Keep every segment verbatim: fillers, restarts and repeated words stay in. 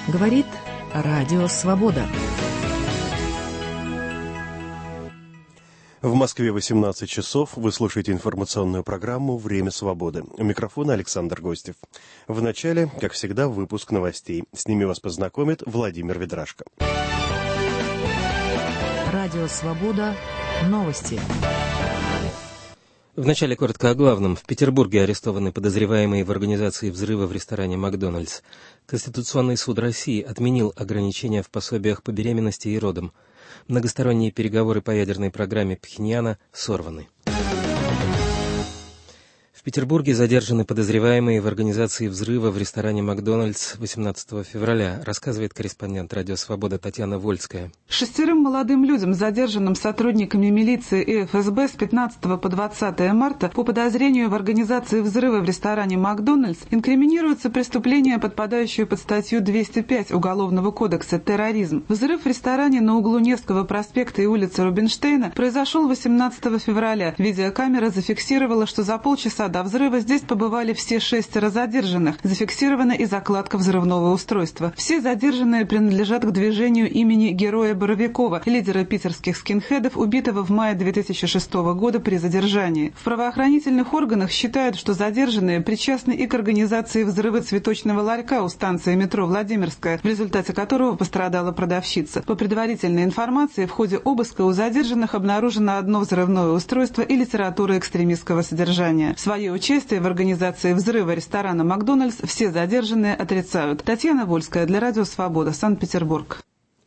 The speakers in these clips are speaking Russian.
Говорит Радио Свобода. В Москве восемнадцать часов. Вы слушаете информационную программу «Время свободы». У микрофона Александр Гостев. В начале, как всегда, выпуск новостей. С ними вас познакомит Владимир Ведрашко. Радио Свобода. Новости. Вначале коротко о главном. В Петербурге арестованы подозреваемые в организации взрыва в ресторане «Макдональдс». Конституционный суд России отменил ограничения в пособиях по беременности и родам. Многосторонние переговоры по ядерной программе Пхеньяна сорваны. В Петербурге задержаны подозреваемые в организации взрыва в ресторане «Макдональдс» восемнадцатого февраля, рассказывает корреспондент «Радио Свобода» Татьяна Вольская. Шестерым молодым людям, задержанным сотрудниками милиции и эф эс бэ с пятнадцатого по двадцатое марта по подозрению в организации взрыва в ресторане «Макдональдс», инкриминируется преступление, подпадающее под статью двести пять Уголовного кодекса «Терроризм». Взрыв в ресторане на углу Невского проспекта и улицы Рубинштейна произошел восемнадцатого февраля. Видеокамера зафиксировала, что за полчаса до взрыва здесь побывали все шестеро задержанных. Зафиксирована и закладка взрывного устройства. Все задержанные принадлежат к движению имени Героя Боровикова, лидера питерских скинхедов, убитого в мае две тысячи шестого года при задержании. В правоохранительных органах считают, что задержанные причастны и к организации взрыва цветочного ларька у станции метро Владимирская, в результате которого пострадала продавщица. По предварительной информации, в ходе обыска у задержанных обнаружено одно взрывное устройство и литература экстремистского содержания. Свое участие в организации взрыва ресторана «Макдональдс» все задержанные отрицают. Татьяна Вольская для Радио Свобода, Санкт-Петербург.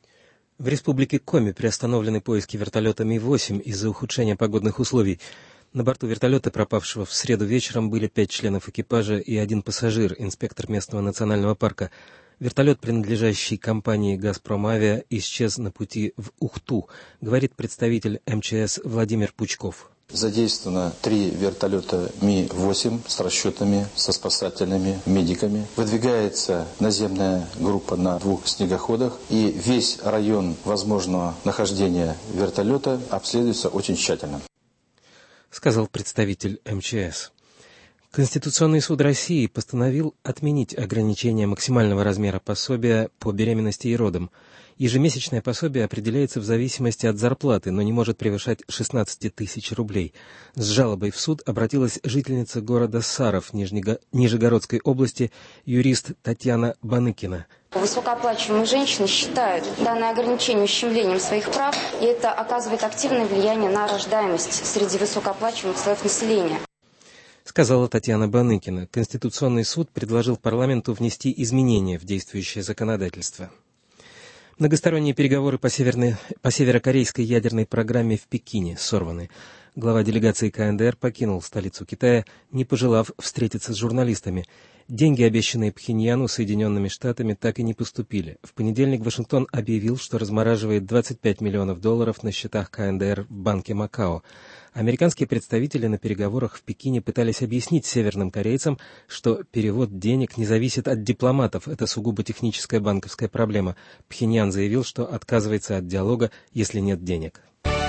В республике Коми приостановлены поиски вертолета Ми восемь из-за ухудшения погодных условий. На борту вертолета, пропавшего в среду вечером, были пять членов экипажа и один пассажир, инспектор местного национального парка. Вертолет, принадлежащий компании «Газпром Авиа», исчез на пути в Ухту, говорит представитель эм че эс Владимир Пучков. Задействовано три вертолета Ми восемь с расчетами, со спасательными медиками. Выдвигается наземная группа на двух снегоходах. И весь район возможного нахождения вертолета обследуется очень тщательно, сказал представитель эм че эс. Конституционный суд России постановил отменить ограничение максимального размера пособия по беременности и родам. Ежемесячное пособие определяется в зависимости от зарплаты, но не может превышать шестнадцать тысяч рублей. С жалобой в суд обратилась жительница города Саров Нижнего... Нижегородской области, юрист Татьяна Баныкина. Высокооплачиваемые женщины считают данное ограничение ущемлением своих прав, и это оказывает активное влияние на рождаемость среди высокооплачиваемых слоев населения, сказала Татьяна Баныкина. Конституционный суд предложил парламенту внести изменения в действующее законодательство. Многосторонние переговоры по, северной, по северокорейской ядерной программе в Пекине сорваны. Глава делегации ка эн дэ эр покинул столицу Китая, не пожелав встретиться с журналистами. Деньги, обещанные Пхеньяну Соединенными Штатами, так и не поступили. В понедельник Вашингтон объявил, что размораживает двадцать пять миллионов долларов на счетах ка эн дэ эр в Банке Макао. Американские представители на переговорах в Пекине пытались объяснить северным корейцам, что перевод денег не зависит от дипломатов, это сугубо техническая банковская проблема. Пхеньян заявил, что отказывается от диалога, если нет денег.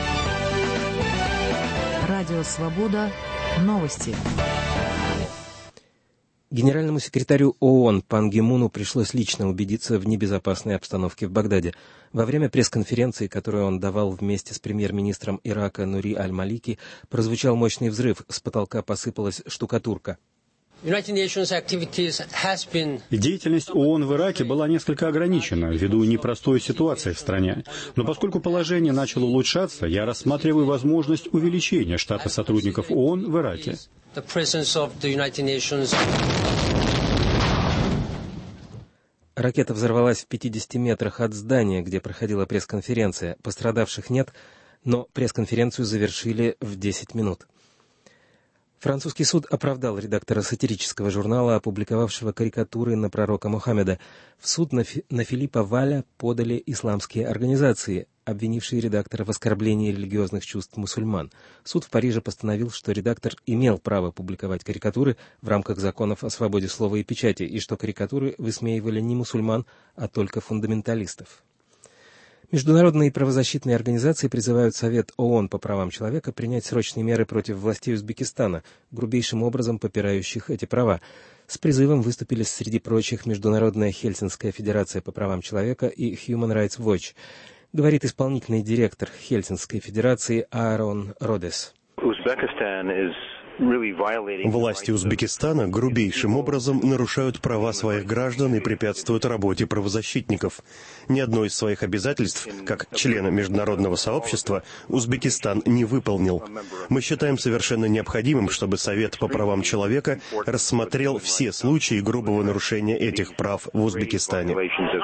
Радио Свобода. Новости. Генеральному секретарю ООН Пан Ги Муну пришлось лично убедиться в небезопасной обстановке в Багдаде. Во время пресс-конференции, которую он давал вместе с премьер-министром Ирака Нури Аль-Малики, прозвучал мощный взрыв, с потолка посыпалась штукатурка. Деятельность ООН в Ираке была несколько ограничена ввиду непростой ситуации в стране. Но поскольку положение начало улучшаться, я рассматриваю возможность увеличения штата сотрудников ООН в Ираке. Ракета взорвалась в пятидесяти метрах от здания, где проходила пресс-конференция. Пострадавших нет, но пресс-конференцию завершили в десять минут. Французский суд оправдал редактора сатирического журнала, опубликовавшего карикатуры на пророка Мухаммеда. В суд на, Фи- на Филиппа Валя подали исламские организации, обвинившие редактора в оскорблении религиозных чувств мусульман. Суд в Париже постановил, что редактор имел право публиковать карикатуры в рамках законов о свободе слова и печати, и что карикатуры высмеивали не мусульман, а только фундаменталистов. Международные правозащитные организации призывают Совет ООН по правам человека принять срочные меры против властей Узбекистана, грубейшим образом попирающих эти права. С призывом выступили среди прочих Международная Хельсинская федерация по правам человека и Human Rights Watch, говорит исполнительный директор Хельсинской федерации Аарон Родес. Власти Узбекистана грубейшим образом нарушают права своих граждан и препятствуют работе правозащитников. Ни одно из своих обязательств, как члена международного сообщества, Узбекистан не выполнил. Мы считаем совершенно необходимым, чтобы Совет по правам человека рассмотрел все случаи грубого нарушения этих прав в Узбекистане,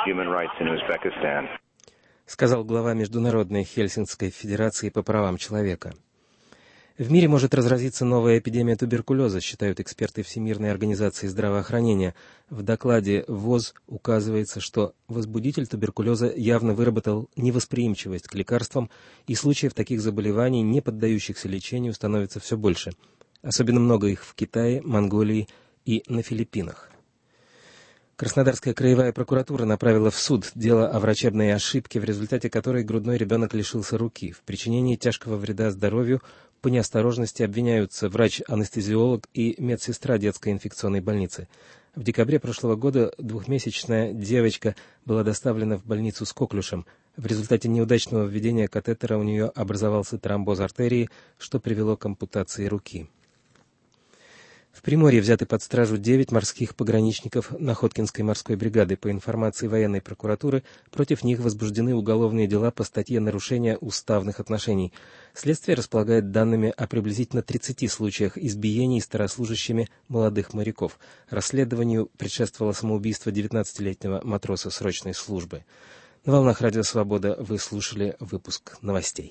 сказал глава Международной Хельсинкской федерации по правам человека. В мире может разразиться новая эпидемия туберкулеза, считают эксперты Всемирной организации здравоохранения. В докладе ВОЗ указывается, что возбудитель туберкулеза явно выработал невосприимчивость к лекарствам, и случаев таких заболеваний, не поддающихся лечению, становится все больше. Особенно много их в Китае, Монголии и на Филиппинах. Краснодарская краевая прокуратура направила в суд дело о врачебной ошибке, в результате которой грудной ребенок лишился руки. В причинении тяжкого вреда здоровью по неосторожности обвиняются врач-анестезиолог и медсестра детской инфекционной больницы. В декабре прошлого года двухмесячная девочка была доставлена в больницу с коклюшем. В результате неудачного введения катетера у нее образовался тромбоз артерии, что привело к ампутации руки. В Приморье взяты под стражу девять морских пограничников Находкинской морской бригады. По информации военной прокуратуры, против них возбуждены уголовные дела по статье «Нарушение уставных отношений». Следствие располагает данными о приблизительно тридцати случаях избиений старослужащими молодых моряков. Расследованию предшествовало самоубийство девятнадцатилетнего матроса срочной службы. На волнах Радио Свобода вы слушали выпуск новостей.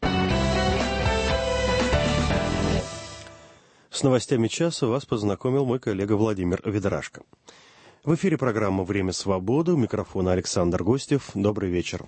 С новостями часа вас познакомил мой коллега Владимир Ведрашко. В эфире программа «Время свободы». У микрофона Александр Гостев. Добрый вечер.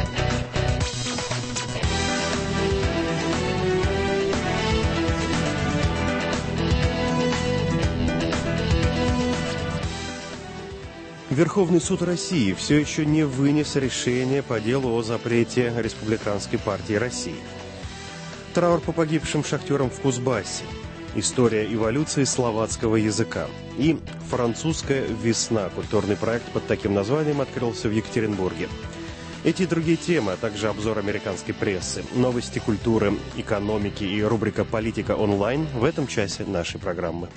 Верховный суд России все еще не вынес решение по делу о запрете Республиканской партии России. Траур по погибшим шахтерам в Кузбассе. История эволюции словацкого языка. И «Французская весна». Культурный проект под таким названием открылся в Екатеринбурге. Эти и другие темы, а также обзор американской прессы, новости культуры, экономики и рубрика «Политика онлайн» в этом часе нашей программы.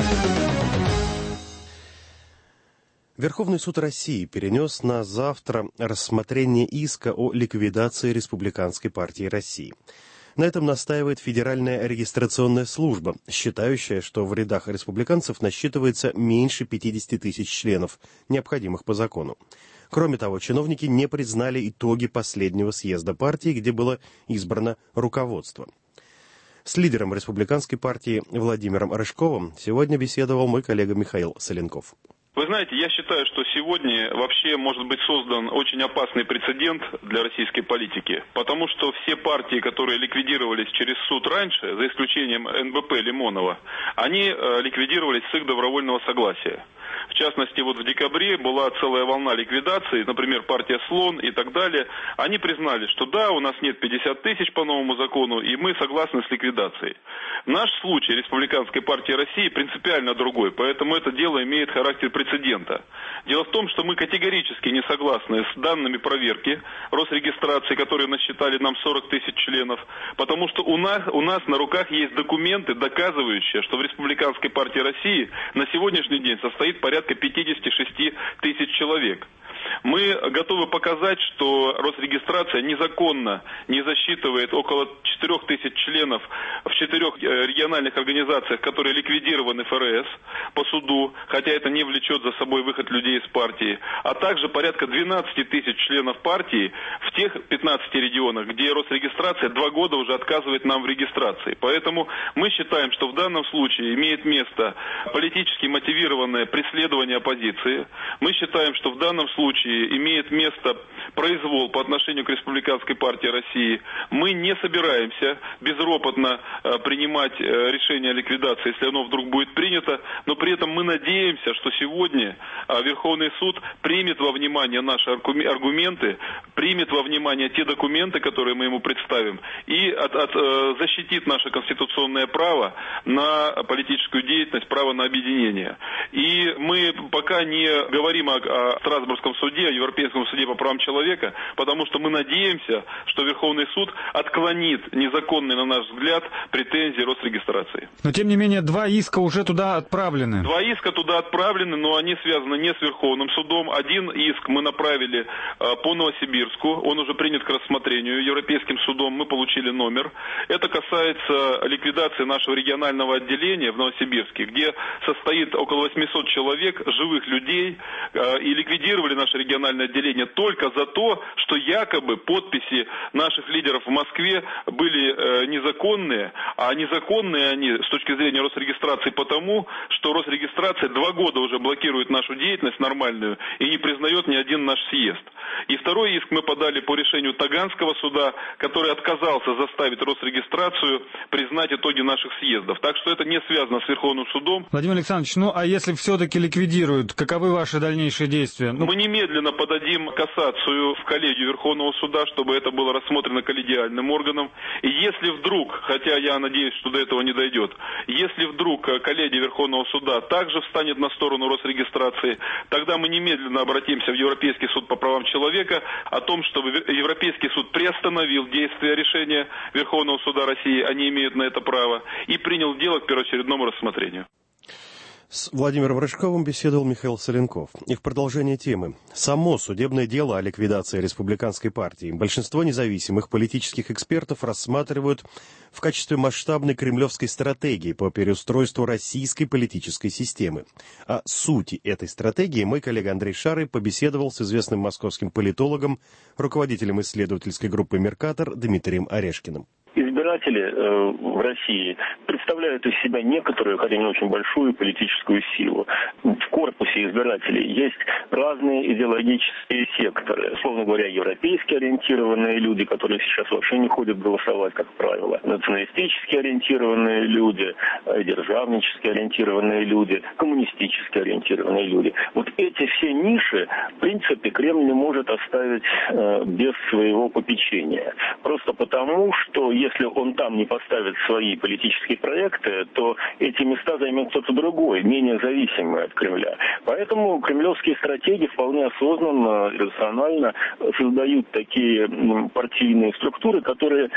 Верховный суд России перенес на завтра рассмотрение иска о ликвидации Республиканской партии России. На этом настаивает Федеральная регистрационная служба, считающая, что в рядах республиканцев насчитывается меньше пятидесяти тысяч членов, необходимых по закону. Кроме того, чиновники не признали итоги последнего съезда партии, где было избрано руководство. С лидером республиканской партии Владимиром Рыжковым сегодня беседовал мой коллега Михаил Соленков. Вы знаете, я считаю, что сегодня вообще может быть создан очень опасный прецедент для российской политики, потому что все партии, которые ликвидировались через суд раньше, за исключением эн бэ пэ Лимонова, они э, ликвидировались с их добровольного согласия. В частности, вот в декабре была целая волна ликвидаций, например, партия «Слон» и так далее. Они признали, что да, у нас нет пятидесяти тысяч по новому закону, и мы согласны с ликвидацией. Наш случай Республиканской партии России принципиально другой, поэтому это дело имеет характер прецедента. Дело в том, что мы категорически не согласны с данными проверки Росрегистрации, которые насчитали нам сорок тысяч членов, потому что у нас, у нас на руках есть документы, доказывающие, что в Республиканской партии России на сегодняшний день состоит порядка пятидесяти шести тысяч человек. Мы готовы показать, что Росрегистрация незаконно не засчитывает около четырёх тысяч членов в четырех региональных организациях, которые ликвидированы эф эр эс по суду, хотя это не влечет за собой выход людей из партии, а также порядка двенадцати тысяч членов партии в тех пятнадцати регионах, где Росрегистрация два года уже отказывает нам в регистрации. Поэтому мы считаем, что в данном случае имеет место политически мотивированное преследование оппозиции. Мы считаем, что в данном случае случае имеет место произвол по отношению к Республиканской партии России. Мы не собираемся безропотно принимать решение о ликвидации, если оно вдруг будет принято, но при этом мы надеемся, что сегодня Верховный суд примет во внимание наши аргументы, примет во внимание те документы, которые мы ему представим, и от, от, защитит наше конституционное право на политическую деятельность, право на объединение. И мы пока не говорим о, о Страсбургском суде, о Европейском суде по правам человека, потому что мы надеемся, что Верховный суд отклонит незаконные, на наш взгляд, претензии Росрегистрации. Но, тем не менее, два иска уже туда отправлены. Два иска туда отправлены, но они связаны не с Верховным судом. Один иск мы направили э, по Новосибирску, он уже принят к рассмотрению Европейским судом, мы получили номер. Это касается ликвидации нашего регионального отделения в Новосибирске, где состоит около восьмисот человек, живых людей, э, и ликвидировали наше региональное отделение только за то, что якобы подписи наших лидеров в Москве были э, незаконные, а незаконные они с точки зрения Росрегистрации потому, что Росрегистрация два года уже блокирует нашу деятельность нормальную и не признает ни один наш съезд. И второй иск мы подали по решению Таганского суда, который отказался заставить Росрегистрацию признать итоги наших съездов. Так что это не связано с Верховным судом. Владимир Александрович, ну а если все-таки ликвидируют, каковы ваши дальнейшие действия? Ну... Мы немедленно подадим кассацию в коллегию Верховного суда, чтобы это было рассмотрено коллегиальным органом. И если вдруг, хотя я надеюсь, что до этого не дойдет, если вдруг коллегия Верховного суда также встанет на сторону Росрегистрации, тогда мы немедленно обратимся в Европейский суд по правам человека о том, чтобы Европейский суд приостановил действие решения Верховного суда России, они имеют на это право, и принял дело к первоочередному рассмотрению. С Владимиром Рыжковым беседовал Михаил Соленков. И в продолжение темы. Само судебное дело о ликвидации республиканской партии большинство независимых политических экспертов рассматривают в качестве масштабной кремлевской стратегии по переустройству российской политической системы. О сути этой стратегии мой коллега Андрей Шарый побеседовал с известным московским политологом, руководителем исследовательской группы «Меркатор» Дмитрием Орешкиным. Избиратели э, в России представляют из себя некоторую, хотя не очень большую политическую силу. В корпусе избирателей есть разные идеологические секторы. Условно говоря, европейски ориентированные люди, которые сейчас вообще не ходят голосовать, как правило. Националистически ориентированные люди, державнически ориентированные люди, коммунистически ориентированные люди. Вот эти все ниши, в принципе, Кремль не может оставить э, без своего попечения. Просто потому, что если он там не поставит свои политические проекты, то эти места займет кто-то другой, менее зависимый от Кремля. Поэтому кремлевские стратеги вполне осознанно и рационально создают такие партийные структуры, которые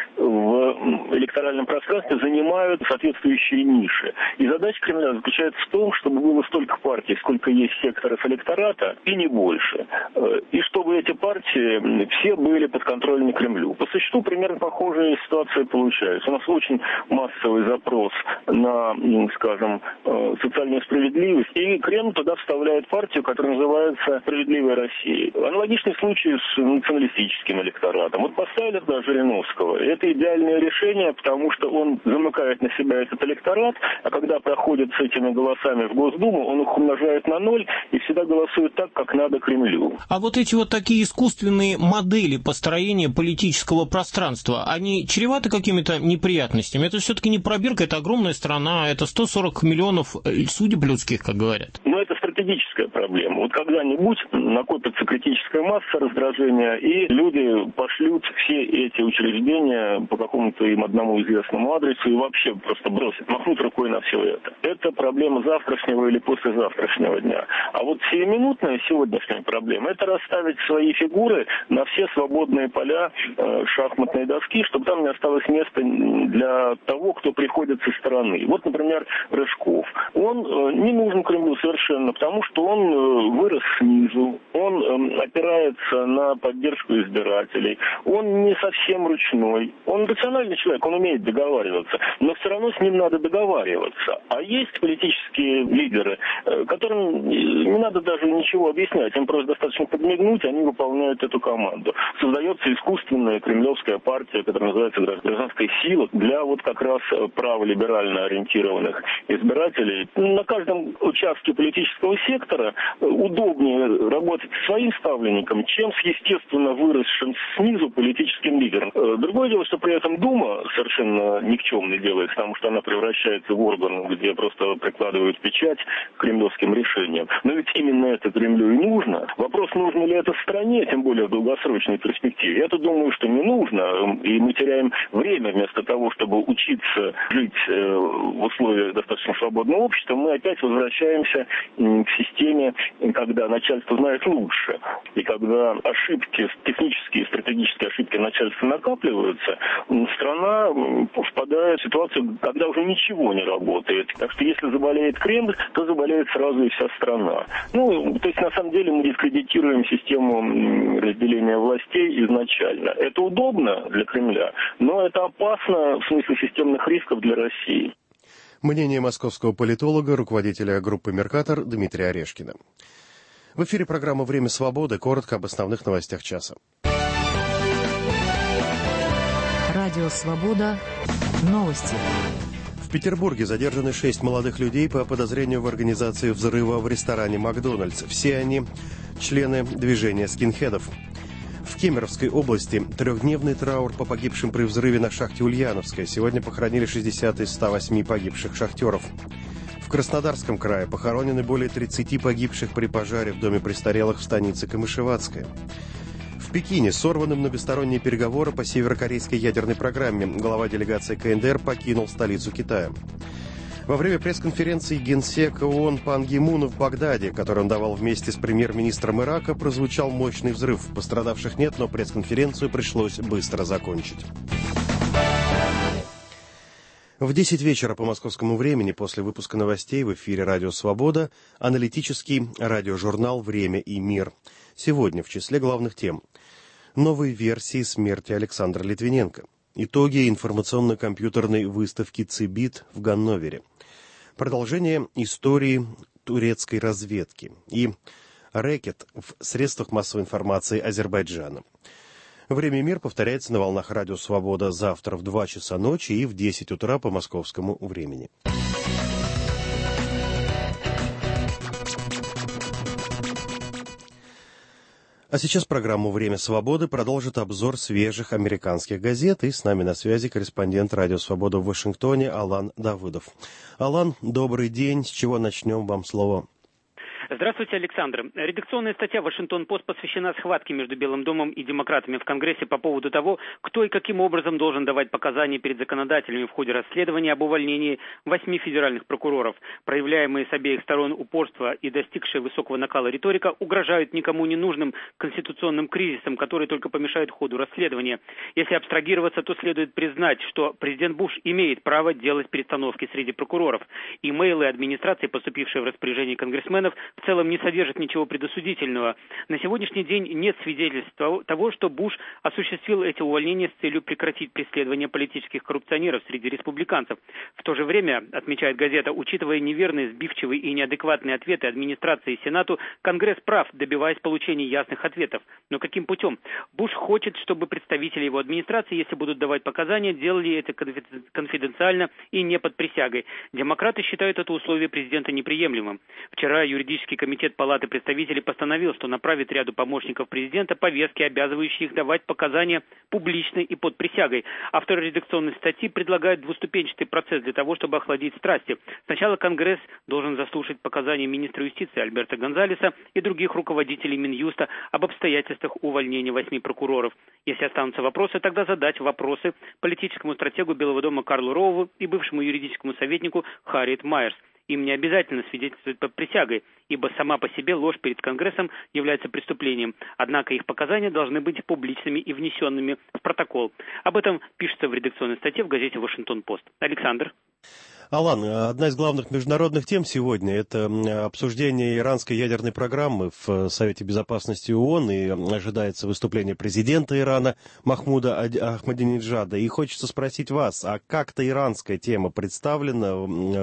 в электоральном пространстве занимают соответствующие ниши. И задача Кремля заключается в том, чтобы было столько партий, сколько есть секторов электората, и не больше. И чтобы эти партии все были подконтрольны Кремлю. По существу примерно похожая ситуация получается. У нас очень массовый запрос на, скажем, социальную справедливость, и Кремль туда вставляет партию, которая называется «Справедливая Россия». Аналогичный случай с националистическим электоратом. Вот поставили туда Жириновского. Это идеальное решение, потому что он замыкает на себя этот электорат, а когда проходит с этими голосами в Госдуму, он их умножает на ноль и всегда голосует так, как надо Кремлю. А вот эти вот такие искусственные модели построения политического пространства, они чреваты какими-то неприятностями? Это все-таки не пробирка, это огромная страна, это сто сорок миллионов судеб людских, как говорят. Но это стратегическая проблема. Вот когда-нибудь накопится критическая масса раздражения, и люди пошлют все эти учреждения по какому-то им одному известному адресу и вообще просто бросят, махнут рукой на все это. Это проблема завтрашнего или послезавтрашнего дня. А вот сиюминутная сегодняшняя проблема – это расставить свои фигуры на все свободные поля э, шахматной доски, чтобы там не осталось места для того, кто приходит со стороны. Вот, например, Рыжков. Он э, не нужен Кремлю совершенно, потому что он э, вырос снизу, он э, опирается на поддержку избирателей, он не совсем ручной, он рациональный человек, он умеет договариваться, но все равно с ним надо договариваться. А есть политические лидеры, э, которым не надо даже ничего объяснять, им просто достаточно подмигнуть, они выполняют эту команду. Создается искусственная кремлевская партия, которая называется гражданская сила, для вот как раз праволиберально ориентированных избирателей. На каждом участке политического сектора удобнее работать своим ставленником, чем с естественно выросшим снизу политическим лидером. Другое дело, что при этом Дума совершенно никчемно делает, потому что она превращается в орган, где просто прикладывают печать к кремлевским решениям. Но ведь именно это Кремлю и нужно. Вопрос, нужно ли это стране, тем более в долгосрочной перспективе. Я-то думаю, что не нужно, и мы теряем время вместо того, чтобы учиться жить в условиях достаточно свободного общества, мы опять возвращаемся к системе, когда начальство знает лучше. И когда ошибки, технические и стратегические ошибки начальства накапливаются, страна впадает в ситуацию, когда уже ничего не работает. Так что если заболеет Кремль, то заболеет сразу и вся страна. Ну, то есть на самом деле мы дискредитируем систему разделения властей изначально. Это удобно для Кремля, но это опасно в смысле системных рисков для России. Мнение московского политолога, руководителя группы «Меркатор» Дмитрия Орешкина. В эфире программа «Время свободы». Коротко об основных новостях часа. Радио «Свобода». Новости. В Петербурге задержаны шесть молодых людей по подозрению в организации взрыва в ресторане «Макдональдс». Все они члены движения скинхедов. В Кемеровской области трехдневный траур по погибшим при взрыве на шахте Ульяновская. Сегодня похоронили шестьдесят из ста восьми погибших шахтеров. В Краснодарском крае похоронены более тридцати погибших при пожаре в доме престарелых в станице Камышеватская. В Пекине сорваны многосторонние переговоры по северокорейской ядерной программе. Глава делегации КНДР покинул столицу Китая. Во время пресс-конференции генсека ООН Пан Ги Муна в Багдаде, который он давал вместе с премьер-министром Ирака, прозвучал мощный взрыв. Пострадавших нет, но пресс-конференцию пришлось быстро закончить. В десять вечера по московскому времени после выпуска новостей в эфире «Радио Свобода» аналитический радиожурнал «Время и мир». Сегодня в числе главных тем: новые версии смерти Александра Литвиненко, итоги информационно-компьютерной выставки «Цибит» в Ганновере, продолжение истории турецкой разведки и рэкет в средствах массовой информации Азербайджана. «Время и мир» повторяется на волнах «Радио Свобода» завтра в два часа ночи и в десять утра по московскому времени. А сейчас программу «Время свободы» продолжит обзор свежих американских газет. И с нами на связи корреспондент «Радио Свобода» в Вашингтоне Алан Давыдов. Алан, добрый день. С чего начнем? Вам слово. Здравствуйте, Александр. Редакционная статья «Вашингтон-Пост» посвящена схватке между Белым домом и демократами в Конгрессе по поводу того, кто и каким образом должен давать показания перед законодателями в ходе расследования об увольнении восьми федеральных прокуроров. Проявляемые с обеих сторон упорство и достигшая высокого накала риторика угрожают никому не нужным конституционным кризисом, который только помешает ходу расследования. Если абстрагироваться, то следует признать, что президент Буш имеет право делать перестановки среди прокуроров. Имейлы администрации, поступившие в распоряжение конгрессменов, в целом не содержит ничего предосудительного. На сегодняшний день нет свидетельств того, что Буш осуществил эти увольнения с целью прекратить преследование политических коррупционеров среди республиканцев. В то же время, отмечает газета, учитывая неверные, сбивчивые и неадекватные ответы администрации и Сенату, Конгресс прав, добиваясь получения ясных ответов. Но каким путем? Буш хочет, чтобы представители его администрации, если будут давать показания, делали это конфиденциально и не под присягой. Демократы считают это условие президента неприемлемым. Вчера юридический комитет Палаты представителей постановил, что направит ряду помощников президента повестки, обязывающие их давать показания публично и под присягой. Авторы редакционной статьи предлагают двуступенчатый процесс для того, чтобы охладить страсти. Сначала Конгресс должен заслушать показания министра юстиции Альберта Гонзалеса и других руководителей Минюста об обстоятельствах увольнения восьми прокуроров. Если останутся вопросы, тогда задать вопросы политическому стратегу Белого дома Карлу Роуву и бывшему юридическому советнику Харриет Майерс. Им не обязательно свидетельствовать под присягой, ибо сама по себе ложь перед Конгрессом является преступлением. Однако их показания должны быть публичными и внесенными в протокол. Об этом пишется в редакционной статье в газете «Вашингтон-Пост». Александр. Алан, одна из главных международных тем сегодня – это обсуждение иранской ядерной программы в Совете Безопасности ООН, и ожидается выступление президента Ирана Махмуда Ахмадинеджада. И хочется спросить вас, а как-то иранская тема представлена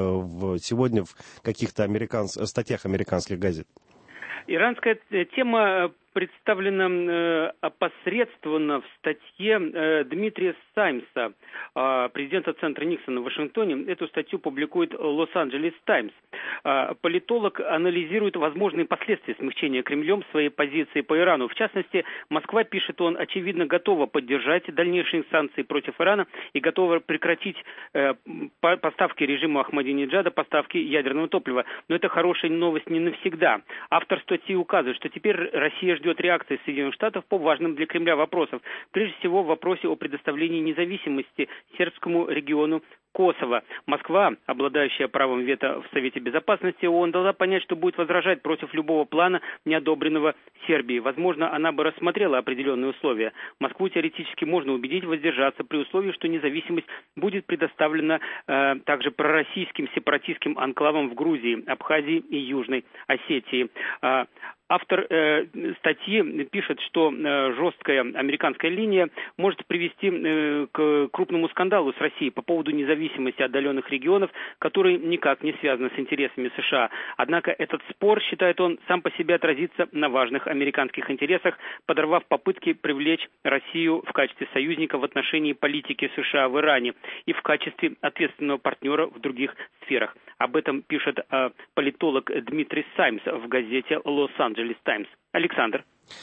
в, сегодня в каких-то американс... статьях американских газет? Иранская тема представлено э, опосредственно в статье э, Дмитрия Саймса, э, президента Центра Никсона в Вашингтоне. Эту статью публикует Лос-Анджелес Таймс. Э, политолог анализирует возможные последствия смягчения Кремлем своей позиции по Ирану. В частности, Москва, пишет он, очевидно готова поддержать дальнейшие санкции против Ирана и готова прекратить э, поставки режиму Ахмадинеджада, поставки ядерного топлива. Но это хорошая новость не навсегда. Автор статьи указывает, что теперь Россия ждет реакции Соединенных Штатов по важным для Кремля вопросам. Прежде всего, в вопросе о предоставлении независимости сербскому региону Косово. Москва, обладающая правом вето в Совете Безопасности ООН, дала понять, что будет возражать против любого плана, не одобренного Сербией. Возможно, она бы рассмотрела определенные условия. Москву теоретически можно убедить воздержаться при условии, что независимость будет предоставлена э, также пророссийским сепаратистским анклавам в Грузии, Абхазии и Южной Осетии. Э, Автор э, статьи пишет, что э, жесткая американская линия может привести э, к крупному скандалу с Россией по поводу независимости отдаленных регионов, которые никак не связаны с интересами США. Однако этот спор, считает он, сам по себе отразится на важных американских интересах, подорвав попытки привлечь Россию в качестве союзника в отношении политики США в Иране и в качестве ответственного партнера в других сферах. Об этом пишет э, политолог Дмитрий Саймс в газете «Лос-Анджелес Таймс». Александр.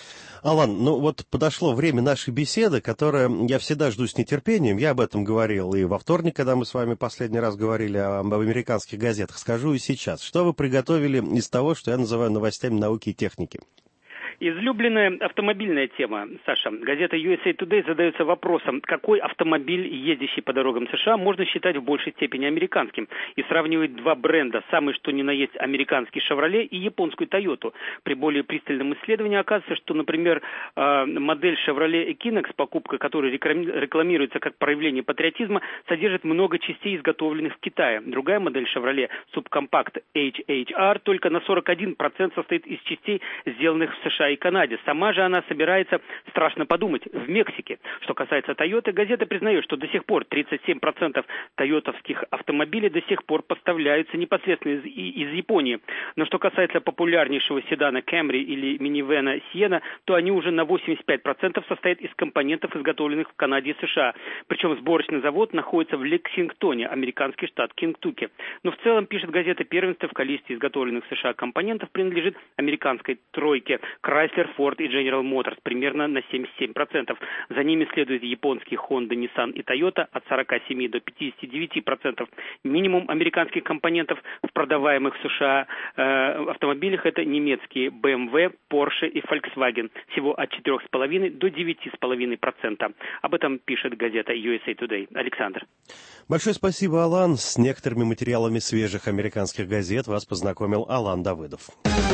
Алан, ну вот подошло время нашей беседы, которое я всегда жду с нетерпением. Я об этом говорил и во вторник, когда мы с вами последний раз говорили об американских газетах. Скажу и сейчас. Что вы приготовили из того, что я называю новостями науки и техники? Излюбленная автомобильная тема, Саша. Газета ю эс эй Today задается вопросом, какой автомобиль, ездящий по дорогам США, можно считать в большей степени американским, и сравнивает два бренда, самый что ни на есть американский Chevrolet и японскую Toyota. При более пристальном исследовании оказывается, что, например, модель Chevrolet Equinox, покупка которой рекламируется как проявление патриотизма, содержит много частей, изготовленных в Китае. Другая модель Chevrolet Subcompact эйч эйч ар только на сорок один процент состоит из частей, сделанных в США и Канаде. Сама же она собирается, страшно подумать, в Мексике. Что касается Toyota, газета признает, что до сих пор тридцать семь процентов тойотовских автомобилей до сих пор поставляются непосредственно из, из Японии. Но что касается популярнейшего седана Camry или минивэна Sienna, то они уже на восемьдесят пять процентов состоят из компонентов, изготовленных в Канаде и США. Причем сборочный завод находится в Лексингтоне, американский штат Кентукки. Но в целом, пишет газета, первенство в количестве изготовленных в США компонентов принадлежит американской тройке Chrysler, Ford и General Motors примерно на семьдесят семь процентов. За ними следуют японские Honda, Nissan и Toyota от сорок семь до пятьдесят девять процентов. Минимум американских компонентов в продаваемых в США э, автомобилях это немецкие бэ эм вэ, Porsche и Volkswagen. Всего от четыре целых пять десятых до девять целых пять десятых процента. Об этом пишет газета ю эс эй Today. Александр. Большое спасибо, Алан. С некоторыми материалами свежих американских газет вас познакомил Алан Давыдов.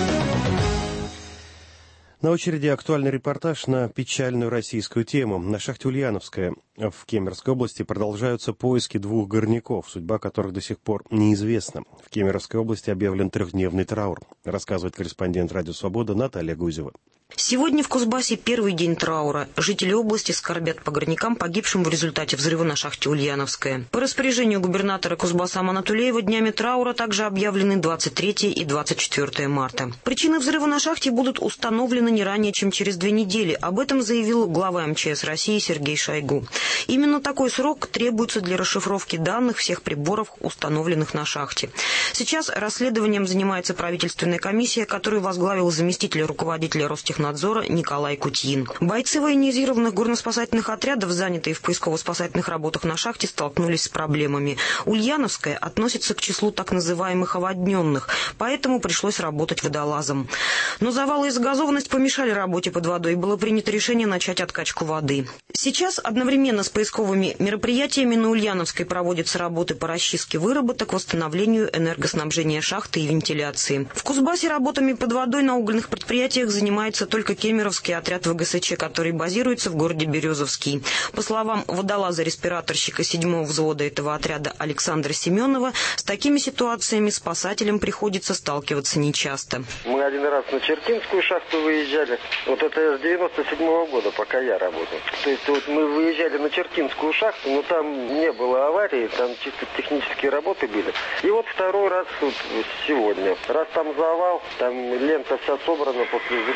На очереди актуальный репортаж на печальную российскую тему. На шахте Ульяновская в Кемеровской области продолжаются поиски двух горняков, судьба которых до сих пор неизвестна. В Кемеровской области объявлен трехдневный траур, рассказывает корреспондент «Радио Свобода» Наталья Гузева. Сегодня в Кузбассе первый день траура. Жители области скорбят по горнякам, погибшим в результате взрыва на шахте Ульяновская. По распоряжению губернатора Кузбасса Амана Тулеева днями траура также объявлены двадцать третье и двадцать четвёртое марта. Причины взрыва на шахте будут установлены не ранее, чем через две недели. Об этом заявил глава эм че эс России Сергей Шойгу. Именно такой срок требуется для расшифровки данных всех приборов, установленных на шахте. Сейчас расследованием занимается правительственная комиссия, которую возглавил заместитель руководителя Ростехнадзора Николай Кутьин. Бойцы военизированных горно-спасательных отрядов, занятые в поисково-спасательных работах на шахте, столкнулись с проблемами. Ульяновская относится к числу так называемых оводненных, поэтому пришлось работать водолазом. Но завалы и загазованность помешали работе под водой, и было принято решение начать откачку воды. Сейчас одновременно с поисковыми мероприятиями на Ульяновской проводятся работы по расчистке выработок, восстановлению энергоснабжения шахты и вентиляции. В Кузбассе работами под водой на угольных предприятиях занимается только Кемеровский отряд вэ гэ эс че, который базируется в городе Березовский. По словам водолаза-респираторщика седьмого взвода этого отряда Александра Семенова, с такими ситуациями спасателям приходится сталкиваться нечасто. Мы один раз на Чертинскую шахту выезжали. Вот это с девяносто седьмого года, пока я работал. То есть вот мы выезжали на Чертинскую шахту, но там не было аварии, там чисто технические работы были. И вот второй раз вот сегодня. Раз там завал, там лента вся собрана после взрыва, конечно,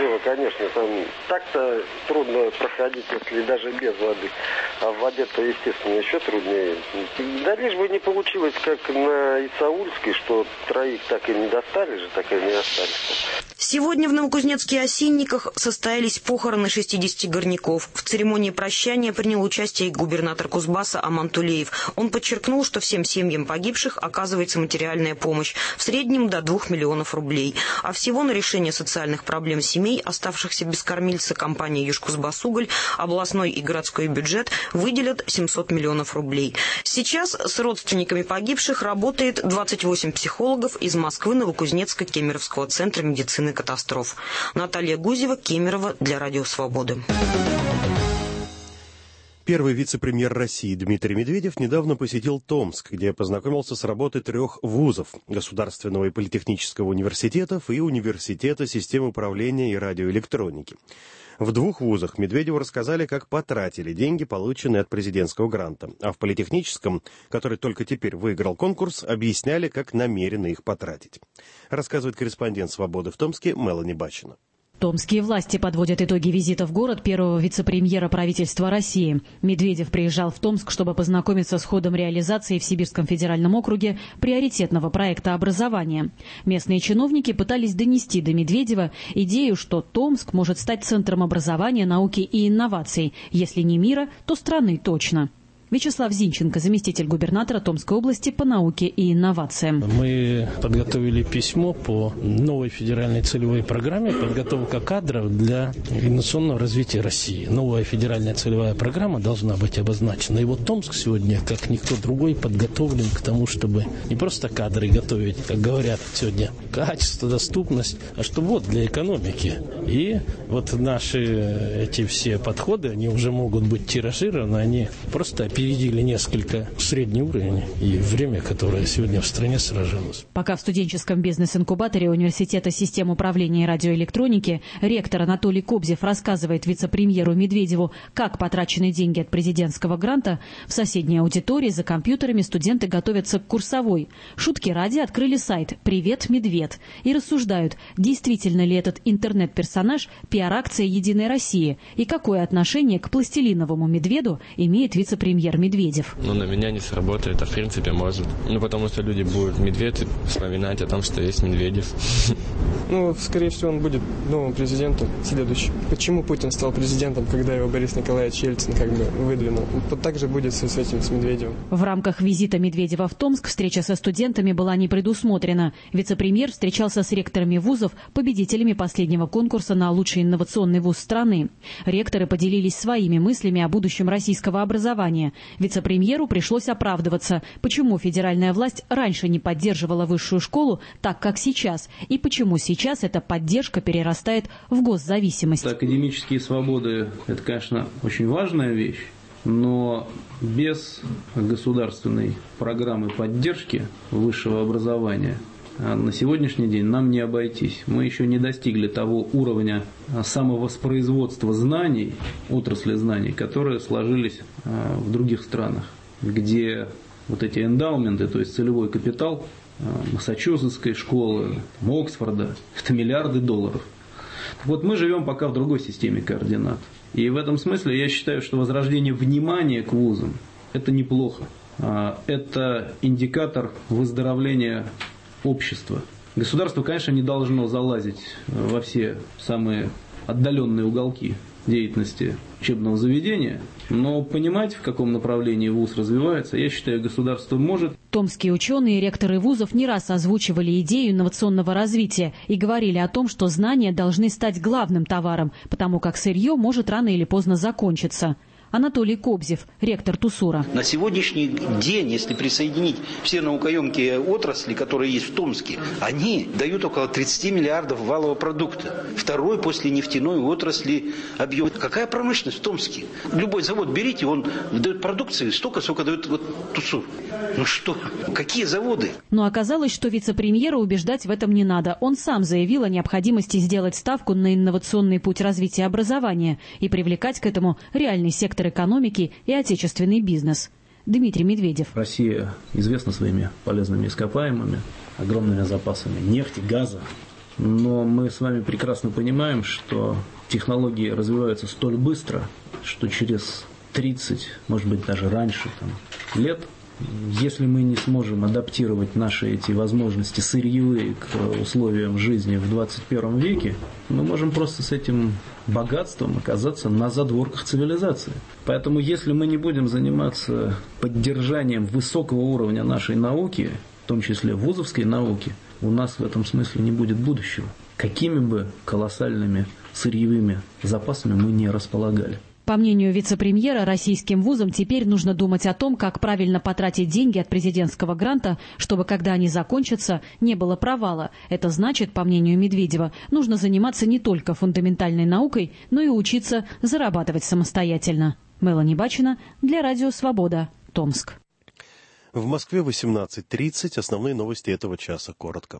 конечно, там так-то трудно проходить, если даже без воды. А в воде-то, естественно, еще труднее. Да лишь бы не получилось, как на Исаульской, что троих так и не достали же, так и не остались. Сегодня в Новокузнецке Осинниках состоялись похороны шестидесяти горняков. В церемонии прощания принял участие и губернатор Кузбасса Аман Тулеев. Он подчеркнул, что всем семьям погибших оказывается материальная помощь, в среднем до двух миллионов рублей. А всего на решение социальных проблем семей, оставшихся без кормильца, компания «Южкузбассуголь», областной и городской бюджет выделят семьсот миллионов рублей. Сейчас с родственниками погибших работает двадцать восемь психологов из Москвы, Новокузнецка, Кемеровского центра медицины катастроф. Наталья Гузева, Кемерово, для Радио Свободы. Первый вице-премьер России Дмитрий Медведев недавно посетил Томск, где познакомился с работой трех вузов – Государственного и политехнического университетов и Университета систем управления и радиоэлектроники. В двух вузах Медведеву рассказали, как потратили деньги, полученные от президентского гранта, а в политехническом, который только теперь выиграл конкурс, объясняли, как намерены их потратить. Рассказывает корреспондент «Свободы» в Томске Мелани Бачина. Томские власти подводят итоги визита в город первого вице-премьера правительства России. Медведев приезжал в Томск, чтобы познакомиться с ходом реализации в Сибирском федеральном округе приоритетного проекта образования. Местные чиновники пытались донести до Медведева идею, что Томск может стать центром образования, науки и инноваций. Если не мира, то страны точно. Вячеслав Зинченко, заместитель губернатора Томской области по науке и инновациям. Мы подготовили письмо по новой федеральной целевой программе «Подготовка кадров для инновационного развития России». Новая федеральная целевая программа должна быть обозначена. И вот Томск сегодня, как никто другой, подготовлен к тому, чтобы не просто кадры готовить, как говорят сегодня, качество, доступность, а что вот для экономики. И вот наши эти все подходы, они уже могут быть тиражированы, они просто опередили несколько средний уровень и время, которое сегодня в стране сражалось. Пока в студенческом бизнес-инкубаторе Университета систем управления и радиоэлектроники ректор Анатолий Кобзев рассказывает вице-премьеру Медведеву, как потрачены деньги от президентского гранта, в соседней аудитории за компьютерами студенты готовятся к курсовой. Шутки ради открыли сайт «Привет, Медвед» и рассуждают, действительно ли этот интернет-персонаж пиар-акция «Единой России» и какое отношение к пластилиновому медведу имеет вице-премьер Медведев. Ну, на меня не сработает, а в принципе может. Ну, потому что люди будут медведь вспоминать о том, что есть Медведев. Ну, скорее всего, он будет новым президентом следующим. Почему Путин стал президентом, когда его Борис Николаевич Ельцин как бы выдвинул? Вот так же будет с этим, с Медведевым. В рамках визита Медведева в Томск встреча со студентами была не предусмотрена. Вице-премьер встречался с ректорами вузов, победителями последнего конкурса на лучший инновационный вуз страны. Ректоры поделились своими мыслями о будущем российского образования. Вице-премьеру пришлось оправдываться, почему федеральная власть раньше не поддерживала высшую школу так, как сейчас, и почему сейчас эта поддержка перерастает в госзависимость. Академические свободы – это, конечно, очень важная вещь, но без государственной программы поддержки высшего образования на сегодняшний день нам не обойтись. Мы еще не достигли того уровня самовоспроизводства знаний, отрасли знаний, которые сложились в других странах, где вот эти эндаументы, то есть целевой капитал Массачусетской школы, Оксфорда, это миллиарды долларов. Так вот, мы живем пока в другой системе координат. И в этом смысле я считаю, что возрождение внимания к вузам – это неплохо. Это индикатор выздоровления общества. Государство, конечно, не должно залазить во все самые отдаленные уголки деятельности учебного заведения, но понимать, в каком направлении вуз развивается, я считаю, государство может. Томские ученые и ректоры вузов не раз озвучивали идею инновационного развития и говорили о том, что знания должны стать главным товаром, потому как сырье может рано или поздно закончиться. Анатолий Кобзев, ректор ТУСУРа. На сегодняшний день, если присоединить все наукоемкие отрасли, которые есть в Томске, они дают около тридцати миллиардов валового продукта. Второй после нефтяной отрасли объем. Какая промышленность в Томске? Любой завод берите, он дает продукции столько, сколько дает вот ТУСУР. Ну что? Какие заводы? Но оказалось, что вице-премьера убеждать в этом не надо. Он сам заявил о необходимости сделать ставку на инновационный путь развития образования и привлекать к этому реальный сектор экономики и отечественный бизнес. Дмитрий Медведев. Россия известна своими полезными ископаемыми, огромными запасами нефти, газа. Но мы с вами прекрасно понимаем, что технологии развиваются столь быстро, что через тридцать, может быть даже раньше там, лет, если мы не сможем адаптировать наши эти возможности сырьевые к условиям жизни в двадцать первом веке, мы можем просто с этим богатством оказаться на задворках цивилизации. Поэтому если мы не будем заниматься поддержанием высокого уровня нашей науки, в том числе вузовской науки, у нас в этом смысле не будет будущего. Какими бы колоссальными сырьевыми запасами мы не располагали. По мнению вице-премьера, российским вузам теперь нужно думать о том, как правильно потратить деньги от президентского гранта, чтобы, когда они закончатся, не было провала. Это значит, по мнению Медведева, нужно заниматься не только фундаментальной наукой, но и учиться зарабатывать самостоятельно. Мелани Бачина для Радио Свобода, Томск. В Москве восемнадцать тридцать. Основные новости этого часа. Коротко.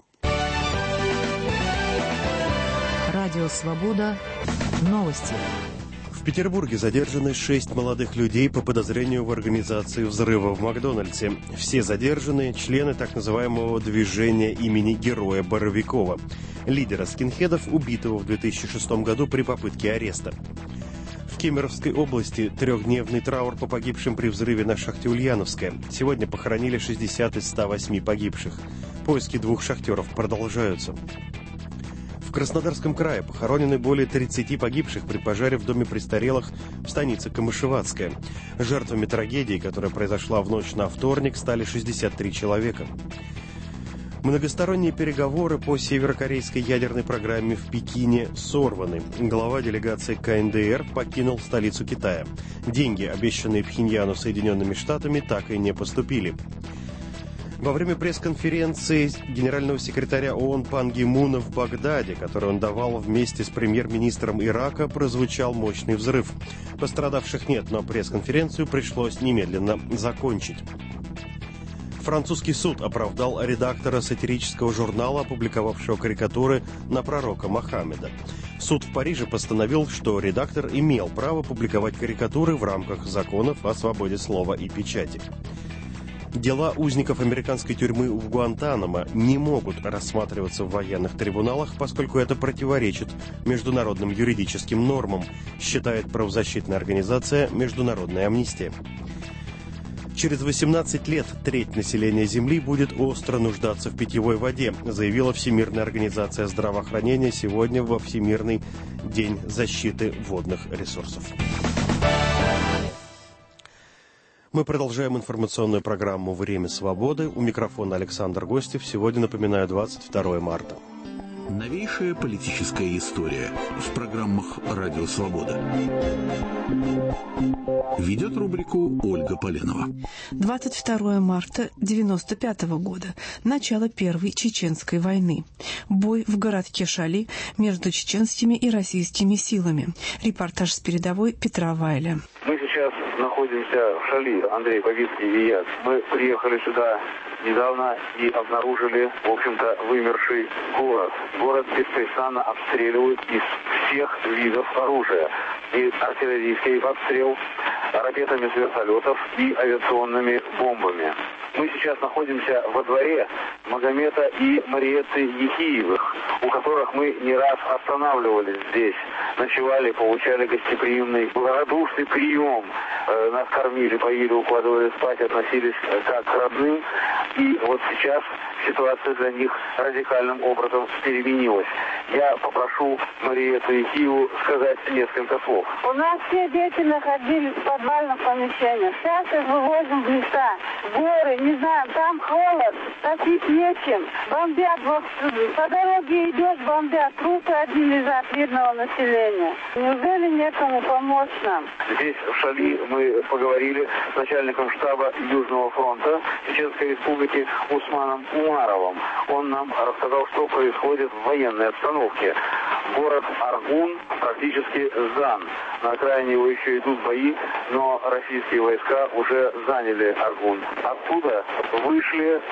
Радио Свобода. Новости. В Петербурге задержаны шесть молодых людей по подозрению в организации взрыва в Макдональдсе. Все задержанные – члены так называемого движения имени Героя Боровикова, лидера скинхедов, убитого в две тысячи шестом году при попытке ареста. В Кемеровской области трехдневный траур по погибшим при взрыве на шахте Ульяновская. Сегодня похоронили шестьдесят из ста восьми погибших. Поиски двух шахтеров продолжаются. В Краснодарском крае похоронены более тридцати погибших при пожаре в доме престарелых в станице Камышеватская. Жертвами трагедии, которая произошла в ночь на вторник, стали шестьдесят три человека. Многосторонние переговоры по северокорейской ядерной программе в Пекине сорваны. Глава делегации ка эн дэ эр покинул столицу Китая. Деньги, обещанные Пхеньяну Соединенными Штатами, так и не поступили. Во время пресс-конференции генерального секретаря ООН Пан Ги Муна в Багдаде, которую он давал вместе с премьер-министром Ирака, прозвучал мощный взрыв. Пострадавших нет, но пресс-конференцию пришлось немедленно закончить. Французский суд оправдал редактора сатирического журнала, опубликовавшего карикатуры на пророка Мохаммеда. Суд в Париже постановил, что редактор имел право публиковать карикатуры в рамках законов о свободе слова и печати. Дела узников американской тюрьмы в Гуантанамо не могут рассматриваться в военных трибуналах, поскольку это противоречит международным юридическим нормам, считает правозащитная организация «Международная амнистия». Через восемнадцать лет треть населения Земли будет остро нуждаться в питьевой воде, заявила Всемирная организация здравоохранения сегодня во Всемирный день защиты водных ресурсов. Мы продолжаем информационную программу «Время свободы». У микрофона Александр Гостев. Сегодня, напоминаю, двадцать второе марта. Новейшая политическая история в программах «Радио Свобода». Ведет рубрику Ольга Поленова. двадцать второе марта девяносто пятого года. Начало Первой Чеченской войны. Бой в городке Шали между чеченскими и российскими силами. Репортаж с передовой Петра Вайля. Мы сейчас находимся в Шали, Андрей Бабицкий и я. Мы приехали сюда недавно и обнаружили, в общем-то, вымерший город. Город беспрестанно обстреливают из всех видов оружия. И артиллерийский обстрел, ракетами с вертолетов и авиационными бомбами. Мы сейчас находимся во дворе Магомета и Мариетты Ехиевых, у которых мы не раз останавливались здесь, ночевали, получали гостеприимный, благодушный прием. Э, нас кормили, поили, укладывали спать, относились как к родным. И вот сейчас ситуация для них радикальным образом переменилась. Я попрошу Мариетту Ехиеву сказать несколько слов. У нас все дети находились в подвальных помещениях. Сейчас их вывозим в леса, в горы, не знаю, там холод, топить нечем. Бомбят, вот по дороге идет, бомбят, трупы одни лежат мирного населения. Неужели некому помочь нам? Здесь, в Шали, мы поговорили с начальником штаба Южного фронта Чеченской Республики Усманом Умаровым. Он нам рассказал, что происходит в военной обстановке. Город Аргун практически сдан. На окраине его еще идут бои, но российские войска уже заняли Аргун. Оттуда вышли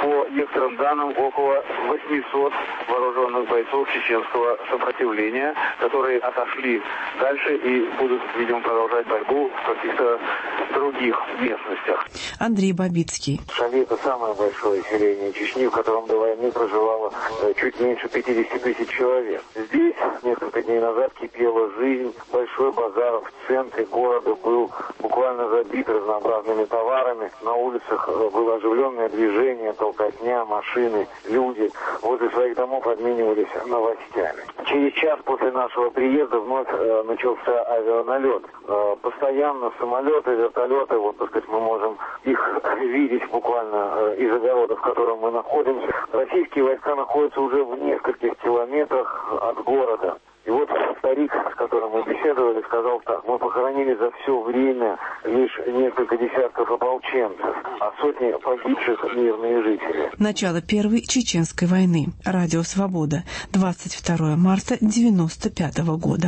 по некоторым данным, около восьмисот вооруженных бойцов чеченского сопротивления, которые отошли дальше и будут, видимо, продолжать борьбу в каких-то других местностях. Андрей Бабицкий. Шали — это самое большое селение Чечни, в котором до войны проживало чуть меньше пятьдесят тысяч человек. Здесь несколько дней назад кипела жизнь. Большой базар в центре города был буквально забит разнообразными товарами. На улицах было оживленное движение, толкотня, машины, люди возле своих домов обменивались новостями. Через час после нашего приезда вновь э, начался авианалет. Э, постоянно самолеты, вертолеты, вот, так сказать, мы можем их видеть буквально э, из огорода, в котором мы находимся. Российские войска находятся уже в нескольких километрах от города. И вот старик, с которым мы беседовали, сказал так: мы похоронили за все время лишь несколько десятков ополченцев, а сотни погибших мирные жители. Начало Первой Чеченской войны. Радио «Свобода». двадцать второе марта девяносто пятого года.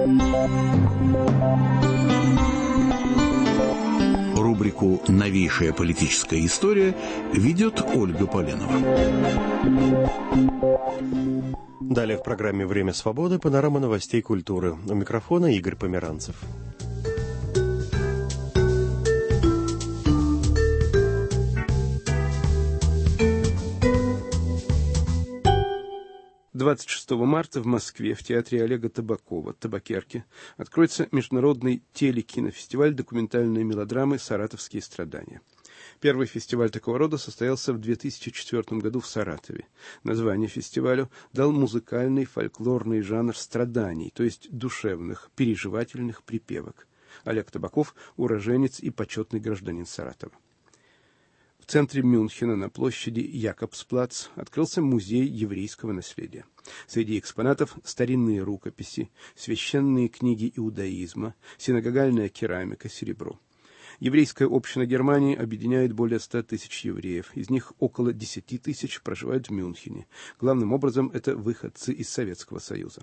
Рубрику «Новейшая политическая история» ведет Ольга Поленова. Далее в программе «Время свободы» панорама новостей культуры. У микрофона Игорь Померанцев. двадцать шестого марта в Москве в театре Олега Табакова «Табакерки» откроется международный телекинофестиваль документальной мелодрамы «Саратовские страдания». Первый фестиваль такого рода состоялся в две тысячи четвёртом году в Саратове. Название фестивалю дал музыкальный фольклорный жанр страданий, то есть душевных, переживательных припевок. Олег Табаков – уроженец и почетный гражданин Саратова. В центре Мюнхена на площади Якобсплац открылся музей еврейского наследия. Среди экспонатов старинные рукописи, священные книги иудаизма, синагогальная керамика, серебро. Еврейская община Германии объединяет более ста тысяч евреев. Из них около десяти тысяч проживают в Мюнхене. Главным образом это выходцы из Советского Союза.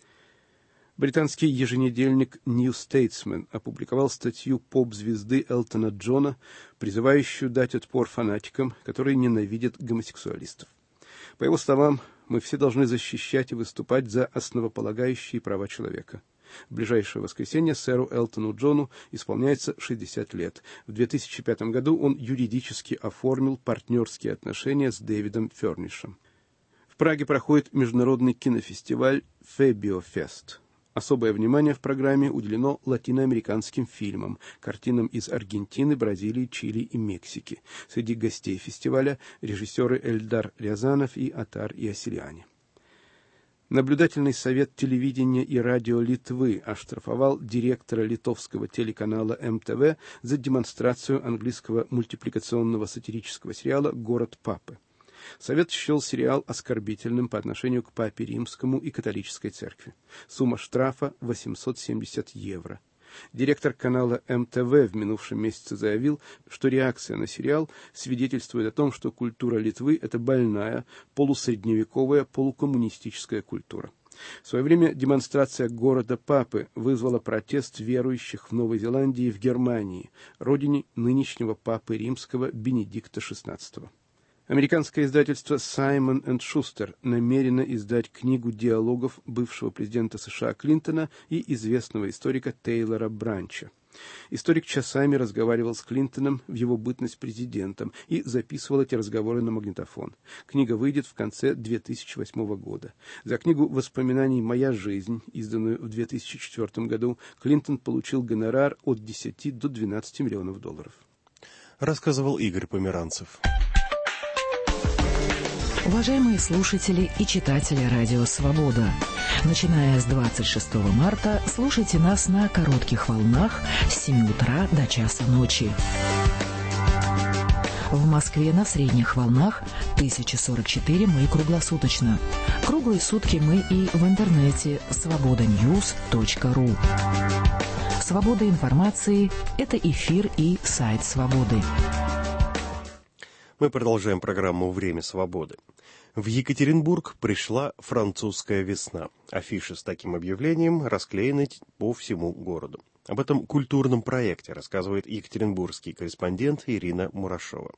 Британский еженедельник New Statesman опубликовал статью поп-звезды Элтона Джона, призывающую дать отпор фанатикам, которые ненавидят гомосексуалистов. По его словам, мы все должны защищать и выступать за основополагающие права человека. В ближайшее воскресенье сэру Элтону Джону исполняется шестьдесят лет. В две тысячи пятом году он юридически оформил партнерские отношения с Дэвидом Фернишем. В Праге проходит международный кинофестиваль «Фебиофест». Особое внимание в программе уделено латиноамериканским фильмам, картинам из Аргентины, Бразилии, Чили и Мексики. Среди гостей фестиваля режиссеры Эльдар Рязанов и Атар Иосилиани. Наблюдательный совет телевидения и радио Литвы оштрафовал директора литовского телеканала эм тэ вэ за демонстрацию английского мультипликационного сатирического сериала «Город папы». Совет счел сериал оскорбительным по отношению к Папе Римскому и католической церкви. Сумма штрафа – восемьсот семьдесят евро. Директор канала эм тэ вэ в минувшем месяце заявил, что реакция на сериал свидетельствует о том, что культура Литвы – это больная, полусредневековая, полукоммунистическая культура. В свое время демонстрация города Папы вызвала протест верующих в Новой Зеландии и в Германии, родине нынешнего Папы Римского Бенедикта шестнадцатого. Американское издательство Simon энд Schuster намерено издать книгу диалогов бывшего президента США Клинтона и известного историка Тейлора Бранча. Историк часами разговаривал с Клинтоном в его бытность президентом и записывал эти разговоры на магнитофон. Книга выйдет в конце две тысячи восьмого года. За книгу воспоминаний «Моя жизнь», изданную в две тысячи четвёртом году, Клинтон получил гонорар от десяти до двенадцати миллионов долларов. Рассказывал Игорь Померанцев. Уважаемые слушатели и читатели радио «Свобода», начиная с двадцать шестого марта слушайте нас на коротких волнах с семи утра до часа ночи. В Москве на средних волнах тысяча сорок четыре мы круглосуточно. Круглые сутки мы и в интернете свобода ньюс точка ру. Свобода информации – это эфир и сайт «Свободы». Мы продолжаем программу «Время свободы». В Екатеринбург пришла французская весна. Афиши с таким объявлением расклеены по всему городу. Об этом культурном проекте рассказывает екатеринбургский корреспондент Ирина Мурашова.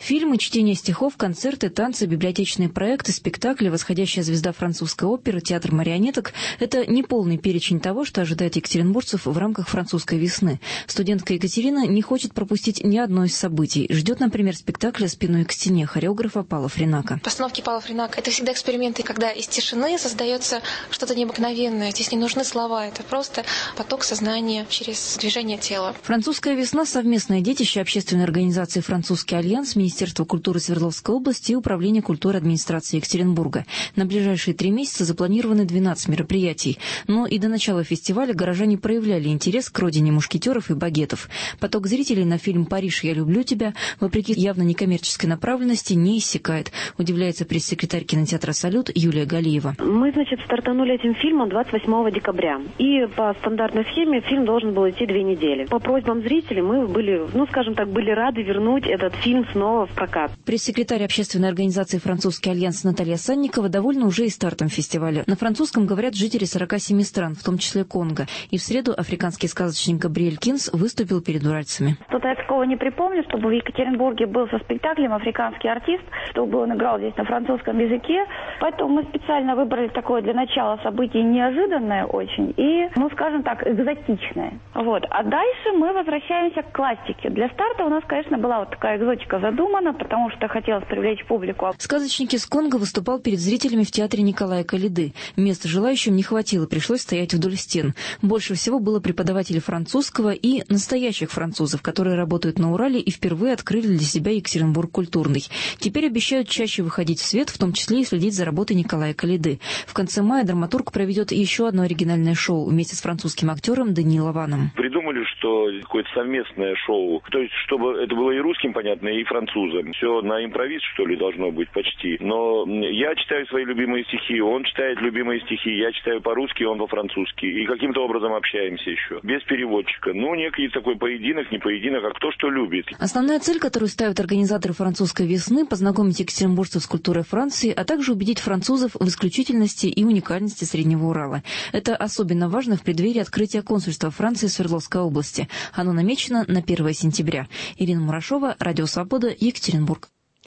Фильмы, чтение стихов, концерты, танцы, библиотечные проекты, спектакли, восходящая звезда французской оперы, театр марионеток – это не полный перечень того, что ожидает екатеринбуржцев в рамках французской весны. Студентка Екатерина не хочет пропустить ни одно из событий. Ждет, например, спектакля «Спиной к стене» хореографа Пала Фринака. Постановки Пала Фринака – это всегда эксперименты, когда из тишины создается что-то необыкновенное. Здесь не нужны слова, это просто поток сознания через движение тела. Французская весна – совместное детище общественной организации «Французский альянс», Министерства культуры Свердловской области и Управления культуры администрации Екатеринбурга. На ближайшие три месяца запланированы двенадцать мероприятий. Но и до начала фестиваля горожане проявляли интерес к родине мушкетеров и багетов. Поток зрителей на фильм «Париж, я люблю тебя», вопреки явно некоммерческой направленности, не иссякает. Удивляется пресс-секретарь кинотеатра «Салют» Юлия Галиева. Мы, значит, стартанули этим фильмом двадцать восьмого декабря. И по стандартной схеме фильм должен был идти две недели. По просьбам зрителей мы были, ну, скажем так, были рады вернуть этот фильм снова в прокат. Пресс-секретарь общественной организации «Французский альянс» Наталья Санникова довольна уже и стартом фестиваля. На французском говорят жители сорока семи стран, в том числе Конго. И в среду африканский сказочник Габриэль Кинс выступил перед уральцами. Что-то я такого не припомню, чтобы в Екатеринбурге был со спектаклем африканский артист, чтобы он играл здесь на французском языке. Поэтому мы специально выбрали такое для начала событие неожиданное очень и, ну, скажем так, экзотичное. Вот. А дальше мы возвращаемся к классике. Для старта у нас, конечно, была вот такая экзотика задумана, потому что хотелось привлечь публику. Сказочник из Конго выступал перед зрителями в театре Николая Калиды. Места желающим не хватило, пришлось стоять вдоль стен. Больше всего было преподавателей французского и настоящих французов, которые работают на Урале и впервые открыли для себя Екатеринбург культурный. Теперь обещают чаще выходить в свет, в том числе и следить за работой Николая Калиды. В конце мая драматург проведет еще одно оригинальное шоу вместе с французским актером Даниилом Ваном. Придумали, что какое-то совместное шоу, то есть чтобы это было и русским понятно, и французам. Все на импровиз, что ли, должно быть почти. Но я читаю свои любимые стихи, он читает любимые стихи, я читаю по-русски, он по-французски. И каким-то образом общаемся еще. Без переводчика. Ну, некий такой поединок, не поединок, а кто что любит. Основная цель, которую ставят организаторы французской весны, познакомить екатеринбуржцев с культурой Франции, а также убедить французов в исключительности и уникальности Среднего Урала. Это особенно важно в преддверии открытия консульства Франции в Свердловской области. Оно намечено на первое сентября. Ирина Мурашова, Радио Свобода, Екатеринбург.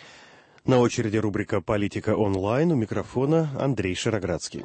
На очереди рубрика «Политика онлайн», у микрофона Андрей Широградский.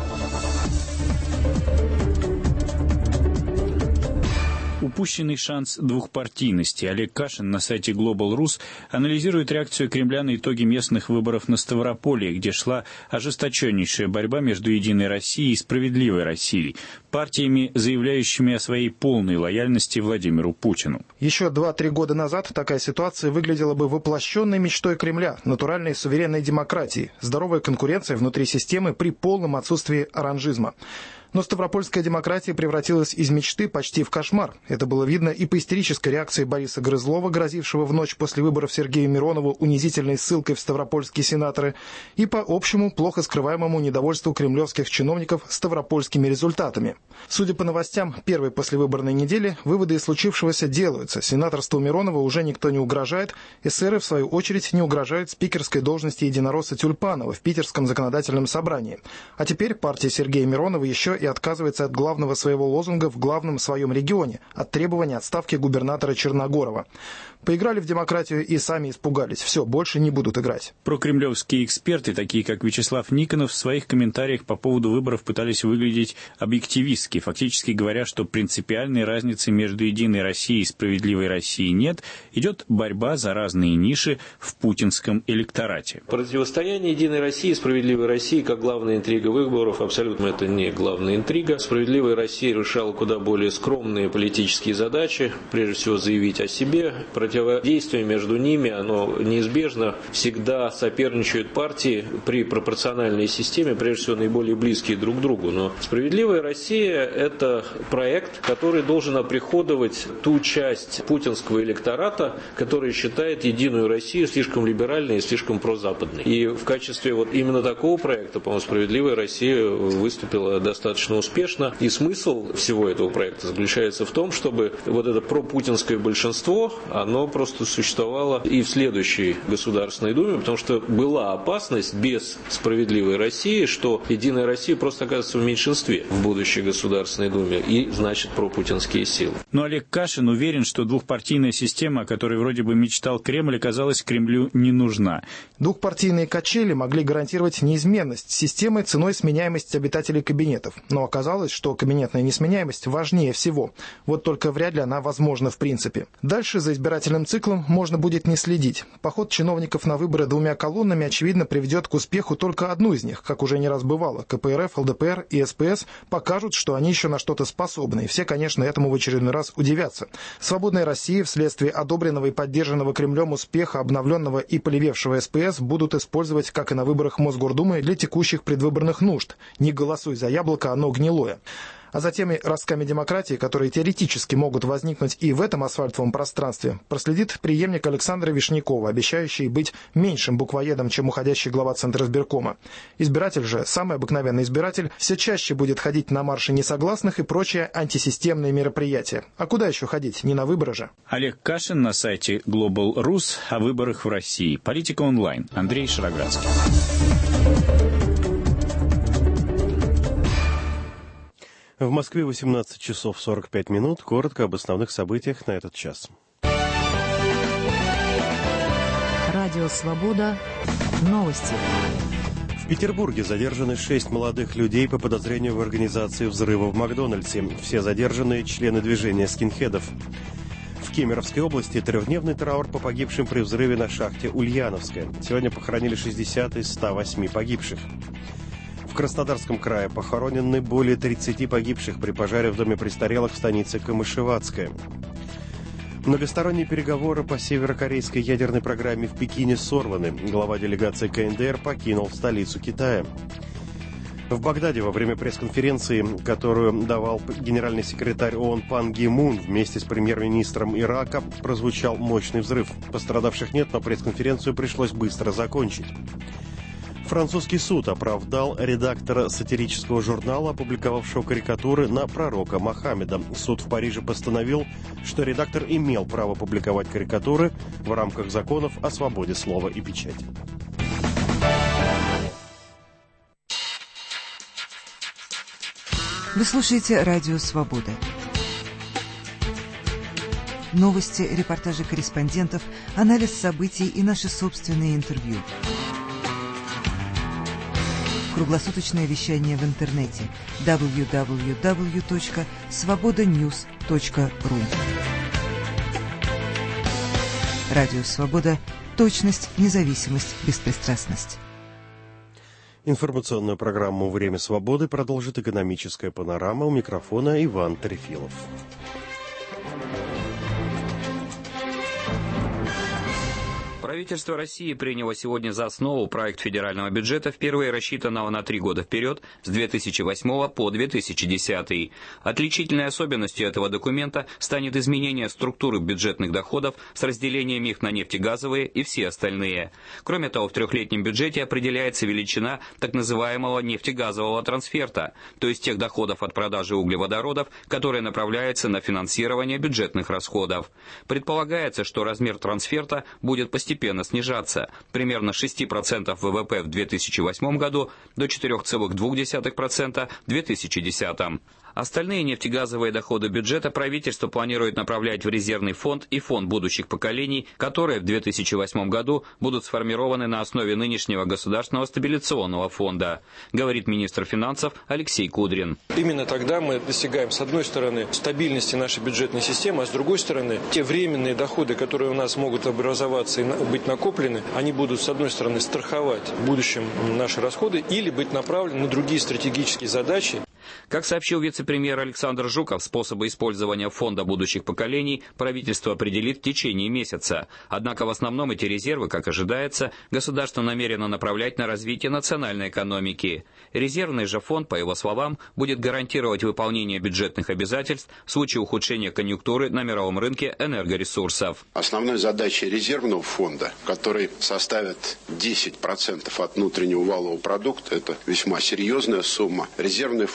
Упущенный шанс двухпартийности. Олег Кашин на сайте Global Rus анализирует реакцию Кремля на итоги местных выборов на Ставрополье, где шла ожесточеннейшая борьба между «Единой Россией» и «Справедливой Россией», партиями, заявляющими о своей полной лояльности Владимиру Путину. Еще два-три года назад такая ситуация выглядела бы воплощенной мечтой Кремля, натуральной суверенной демократии, здоровая конкуренция внутри системы при полном отсутствии оранжизма. Но ставропольская демократия превратилась из мечты почти в кошмар. Это было видно и по истерической реакции Бориса Грызлова, грозившего в ночь после выборов Сергею Миронову унизительной ссылкой в ставропольские сенаторы, и по общему, плохо скрываемому недовольству кремлевских чиновников ставропольскими результатами. Судя по новостям первой послевыборной недели, выводы из случившегося делаются. Сенаторству Миронова уже никто не угрожает. Эсеры, в свою очередь, не угрожают спикерской должности единоросса Тюльпанова в Питерском законодательном собрании. А теперь партия Сергея Миронова еще и отказывается от главного своего лозунга в главном своем регионе, от требования отставки губернатора Черногорова. Поиграли в демократию и сами испугались. Все, больше не будут играть. Прокремлевские эксперты, такие как Вячеслав Никонов, в своих комментариях по поводу выборов пытались выглядеть объективистски, фактически говоря, что принципиальной разницы между «Единой Россией» и «Справедливой Россией» нет, идет борьба за разные ниши в путинском электорате. Противостояние «Единой России» и «Справедливой России» как главная интрига выборов абсолютно это не главная интрига. «Справедливая Россия» решала куда более скромные политические задачи, прежде всего заявить о себе. Противодействие между ними, оно неизбежно. Всегда соперничают партии при пропорциональной системе, прежде всего наиболее близкие друг к другу. Но «Справедливая Россия» – это проект, который должен оприходовать ту часть путинского электората, который считает «Единую Россию» слишком либеральной и слишком прозападной. И в качестве вот именно такого проекта, по-моему, «Справедливая Россия» выступила достаточно достаточно успешно. И смысл всего этого проекта заключается в том, чтобы вот это пропутинское большинство, оно просто существовало и в следующей Государственной Думе, потому что была опасность без справедливой России, что Единая Россия просто оказывается в меньшинстве в будущей Государственной Думе и, значит, пропутинские силы. Но Олег Кашин уверен, что двухпартийная система, о которой вроде бы мечтал Кремль, оказалась Кремлю не нужна. Двухпартийные качели могли гарантировать неизменность системы ценой сменяемости обитателей кабинетов. Но оказалось, что кабинетная несменяемость важнее всего. Вот только вряд ли она возможна в принципе. Дальше за избирательным циклом можно будет не следить. Поход чиновников на выборы двумя колоннами, очевидно, приведет к успеху только одну из них, как уже не раз бывало. ка пэ эр эф, эл дэ пэ эр и эс пэ эс покажут, что они еще на что-то способны. И все, конечно, этому в очередной раз удивятся. «Свободная Россия» вследствие одобренного и поддержанного Кремлем успеха обновленного и полевевшего эс пэ эс будут использовать, как и на выборах Мосгордумы, для текущих предвыборных нужд. Не голосуй за яблоко, оно гнилое. А за теми ростками демократии, которые теоретически могут возникнуть и в этом асфальтовом пространстве, проследит преемник Александра Вишнякова, обещающий быть меньшим буквоедом, чем уходящий глава Центризбиркома. Избиратель же, самый обыкновенный избиратель, все чаще будет ходить на марши несогласных и прочие антисистемные мероприятия. А куда еще ходить? Не на выборы же. Олег Кашин на сайте Global Rus о выборах в России. Политика онлайн. Андрей Шароградский. В Москве восемнадцать часов сорок пять минут. Коротко об основных событиях на этот час. Радио «Свобода». Новости. В Петербурге задержаны шесть молодых людей по подозрению в организации взрыва в Макдональдсе. Все задержанные – члены движения скинхедов. В Кемеровской области трехдневный траур по погибшим при взрыве на шахте Ульяновская. Сегодня похоронили шестьдесят из ста восьми погибших. В Краснодарском крае похоронены более тридцати погибших при пожаре в доме престарелых в станице Камышеватская. Многосторонние переговоры по северокорейской ядерной программе в Пекине сорваны. Глава делегации ка эн дэ эр покинул столицу Китая. В Багдаде во время пресс-конференции, которую давал генеральный секретарь ООН Пан Ги Мун вместе с премьер-министром Ирака, прозвучал мощный взрыв. Пострадавших нет, но пресс-конференцию пришлось быстро закончить. Французский суд оправдал редактора сатирического журнала, опубликовавшего карикатуры на пророка Мохаммеда. Суд в Париже постановил, что редактор имел право публиковать карикатуры в рамках законов о свободе слова и печати. Вы слушаете «Радио Свобода». Новости, репортажи корреспондентов, анализ событий и наши собственные интервью. Круглосуточное вещание в интернете дабл ю дабл ю дабл ю точка свобода ньюс точка ру. Радио «Свобода». Точность, независимость, беспристрастность. Информационную программу «Время свободы» продолжит экономическая панорама. У микрофона Иван Трефилов. Правительство России приняло сегодня за основу проект федерального бюджета, впервые рассчитанного на три года вперед, с две тысячи восьмого по две тысячи десятый. Отличительной особенностью этого документа станет изменение структуры бюджетных доходов с разделением их на нефтегазовые и все остальные. Кроме того, в трехлетнем бюджете определяется величина так называемого нефтегазового трансферта, то есть тех доходов от продажи углеводородов, которые направляются на финансирование бюджетных расходов. Предполагается, что размер трансферта будет постепенно снижаться, примерно с шести процентов вэ вэ пэ в две тысячи восьмом году до четырёх целых двух десятых процента в две тысячи десятом. Остальные нефтегазовые доходы бюджета правительство планирует направлять в резервный фонд и фонд будущих поколений, которые в две тысячи восьмом году будут сформированы на основе нынешнего государственного стабилизационного фонда, говорит министр финансов Алексей Кудрин. Именно тогда мы достигаем, с одной стороны, стабильности нашей бюджетной системы, а с другой стороны, те временные доходы, которые у нас могут образоваться и быть накоплены, они будут, с одной стороны, страховать в будущем наши расходы или быть направлены на другие стратегические задачи. Как сообщил вице-премьер Александр Жуков, способы использования фонда будущих поколений правительство определит в течение месяца. Однако в основном эти резервы, как ожидается, государство намерено направлять на развитие национальной экономики. Резервный же фонд, по его словам, будет гарантировать выполнение бюджетных обязательств в случае ухудшения конъюнктуры на мировом рынке энергоресурсов. Основной задачей резервного фонда, который составит десять процентов от внутреннего валового продукта, это весьма серьезная сумма. Резервный фонд будет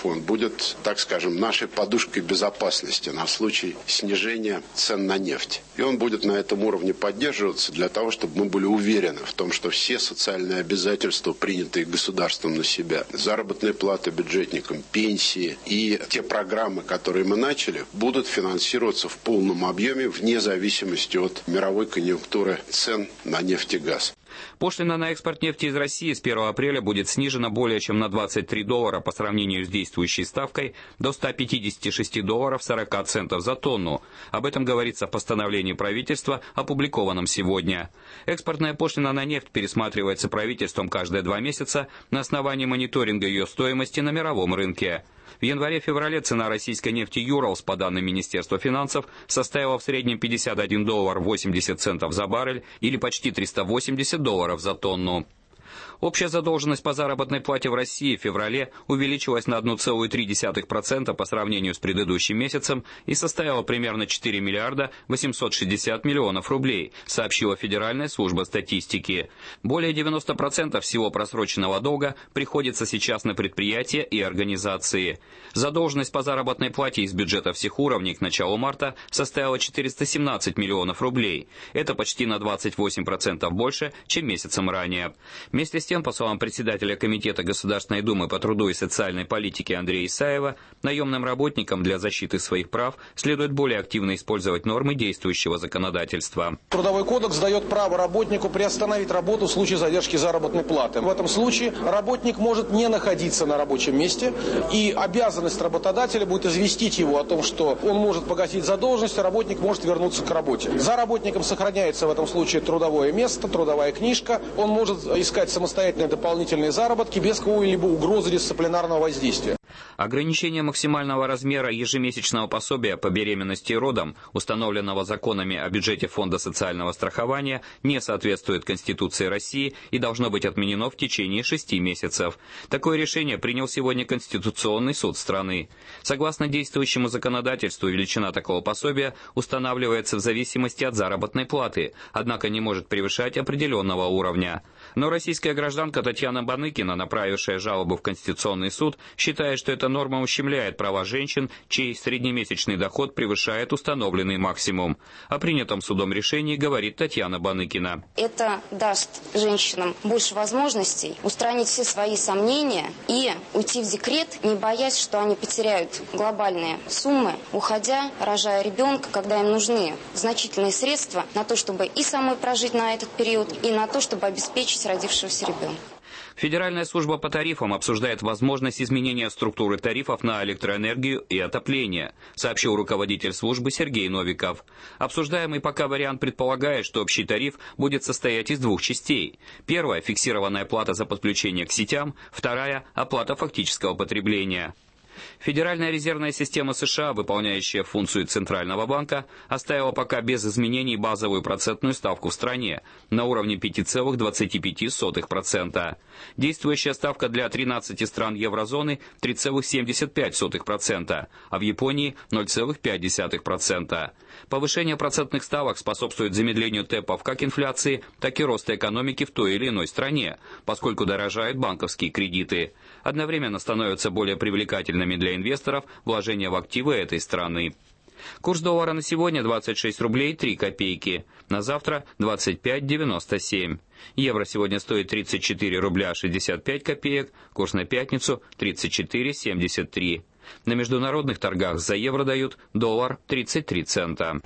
будет, так скажем, нашей подушкой безопасности на случай снижения цен на нефть. И он будет на этом уровне поддерживаться для того, чтобы мы были уверены в том, что все социальные обязательства, принятые государством на себя, заработные платы бюджетникам, пенсии и те программы, которые мы начали, будут финансироваться в полном объеме вне зависимости от мировой конъюнктуры цен на нефть и газ. Пошлина на экспорт нефти из России с первого апреля будет снижена более чем на двадцать три доллара по сравнению с действующей ставкой до ста пятидесяти шести долларов сорока центов за тонну. Об этом говорится в постановлении правительства, опубликованном сегодня. Экспортная пошлина на нефть пересматривается правительством каждые два месяца на основании мониторинга ее стоимости на мировом рынке. В январе-феврале цена российской нефти «Юралс», по данным Министерства финансов, составила в среднем пятьдесят один доллар восемьдесят центов за баррель или почти триста восемьдесят долларов за тонну. Общая задолженность по заработной плате в России в феврале увеличилась на одна целая три десятых процента по сравнению с предыдущим месяцем и составила примерно четыре миллиарда восемьсот шестьдесят миллионов рублей, сообщила Федеральная служба статистики. Более девяноста процентов всего просроченного долга приходится сейчас на предприятия и организации. Задолженность по заработной плате из бюджета всех уровней к началу марта составила четыреста семнадцать миллионов рублей. Это почти на двадцать восемь процентов больше, чем месяцем ранее. Вместе с тем, по словам председателя Комитета Государственной Думы по труду и социальной политике Андрея Исаева, наемным работникам для защиты своих прав следует более активно использовать нормы действующего законодательства. Трудовой кодекс дает право работнику приостановить работу в случае задержки заработной платы. В этом случае работник может не находиться на рабочем месте, и обязанность работодателя будет известить его о том, что он может погасить задолженность, а работник может вернуться к работе. За работником сохраняется в этом случае трудовое место, трудовая книжка, он может искать самостоятельно дополнительные заработки без какой-либо угрозы дисциплинарного воздействия. Ограничение максимального размера ежемесячного пособия по беременности и родам, установленного законами о бюджете Фонда социального страхования, не соответствует Конституции России и должно быть отменено в течение шести месяцев. Такое решение принял сегодня Конституционный суд страны. Согласно действующему законодательству, величина такого пособия устанавливается в зависимости от заработной платы, однако не может превышать определенного уровня. Но российская гражданка Татьяна Баныкина, направившая жалобу в Конституционный суд, считает, что эта норма ущемляет права женщин, чей среднемесячный доход превышает установленный максимум. О принятом судом решении говорит Татьяна Баныкина. Это даст женщинам больше возможностей устранить все свои сомнения и уйти в декрет, не боясь, что они потеряют глобальные суммы, уходя, рожая ребенка, когда им нужны значительные средства на то, чтобы и самой прожить на этот период, и на то, чтобы обеспечить родившегося ребенка. Федеральная служба по тарифам обсуждает возможность изменения структуры тарифов на электроэнергию и отопление, сообщил руководитель службы Сергей Новиков. Обсуждаемый пока вариант предполагает, что общий тариф будет состоять из двух частей. Первая – фиксированная плата за подключение к сетям, вторая – оплата фактического потребления. Федеральная резервная система США, выполняющая функцию Центрального банка, оставила пока без изменений базовую процентную ставку в стране на уровне пять целых двадцать пять сотых процента. Действующая ставка для тринадцати стран еврозоны – три целых семьдесят пять сотых процента, а в Японии – ноль целых пять десятых процента. Повышение процентных ставок способствует замедлению темпов как инфляции, так и роста экономики в той или иной стране, поскольку дорожают банковские кредиты. Одновременно становятся более привлекательными для инвесторов вложения в активы этой страны. Курс доллара на сегодня двадцать шесть рублей три копейки, на завтра двадцать пять девяносто семь. Евро сегодня стоит тридцать четыре рубля шестьдесят пять копеек, курс на пятницу тридцать четыре семьдесят три. На международных торгах за евро дают доллар тридцать три цента.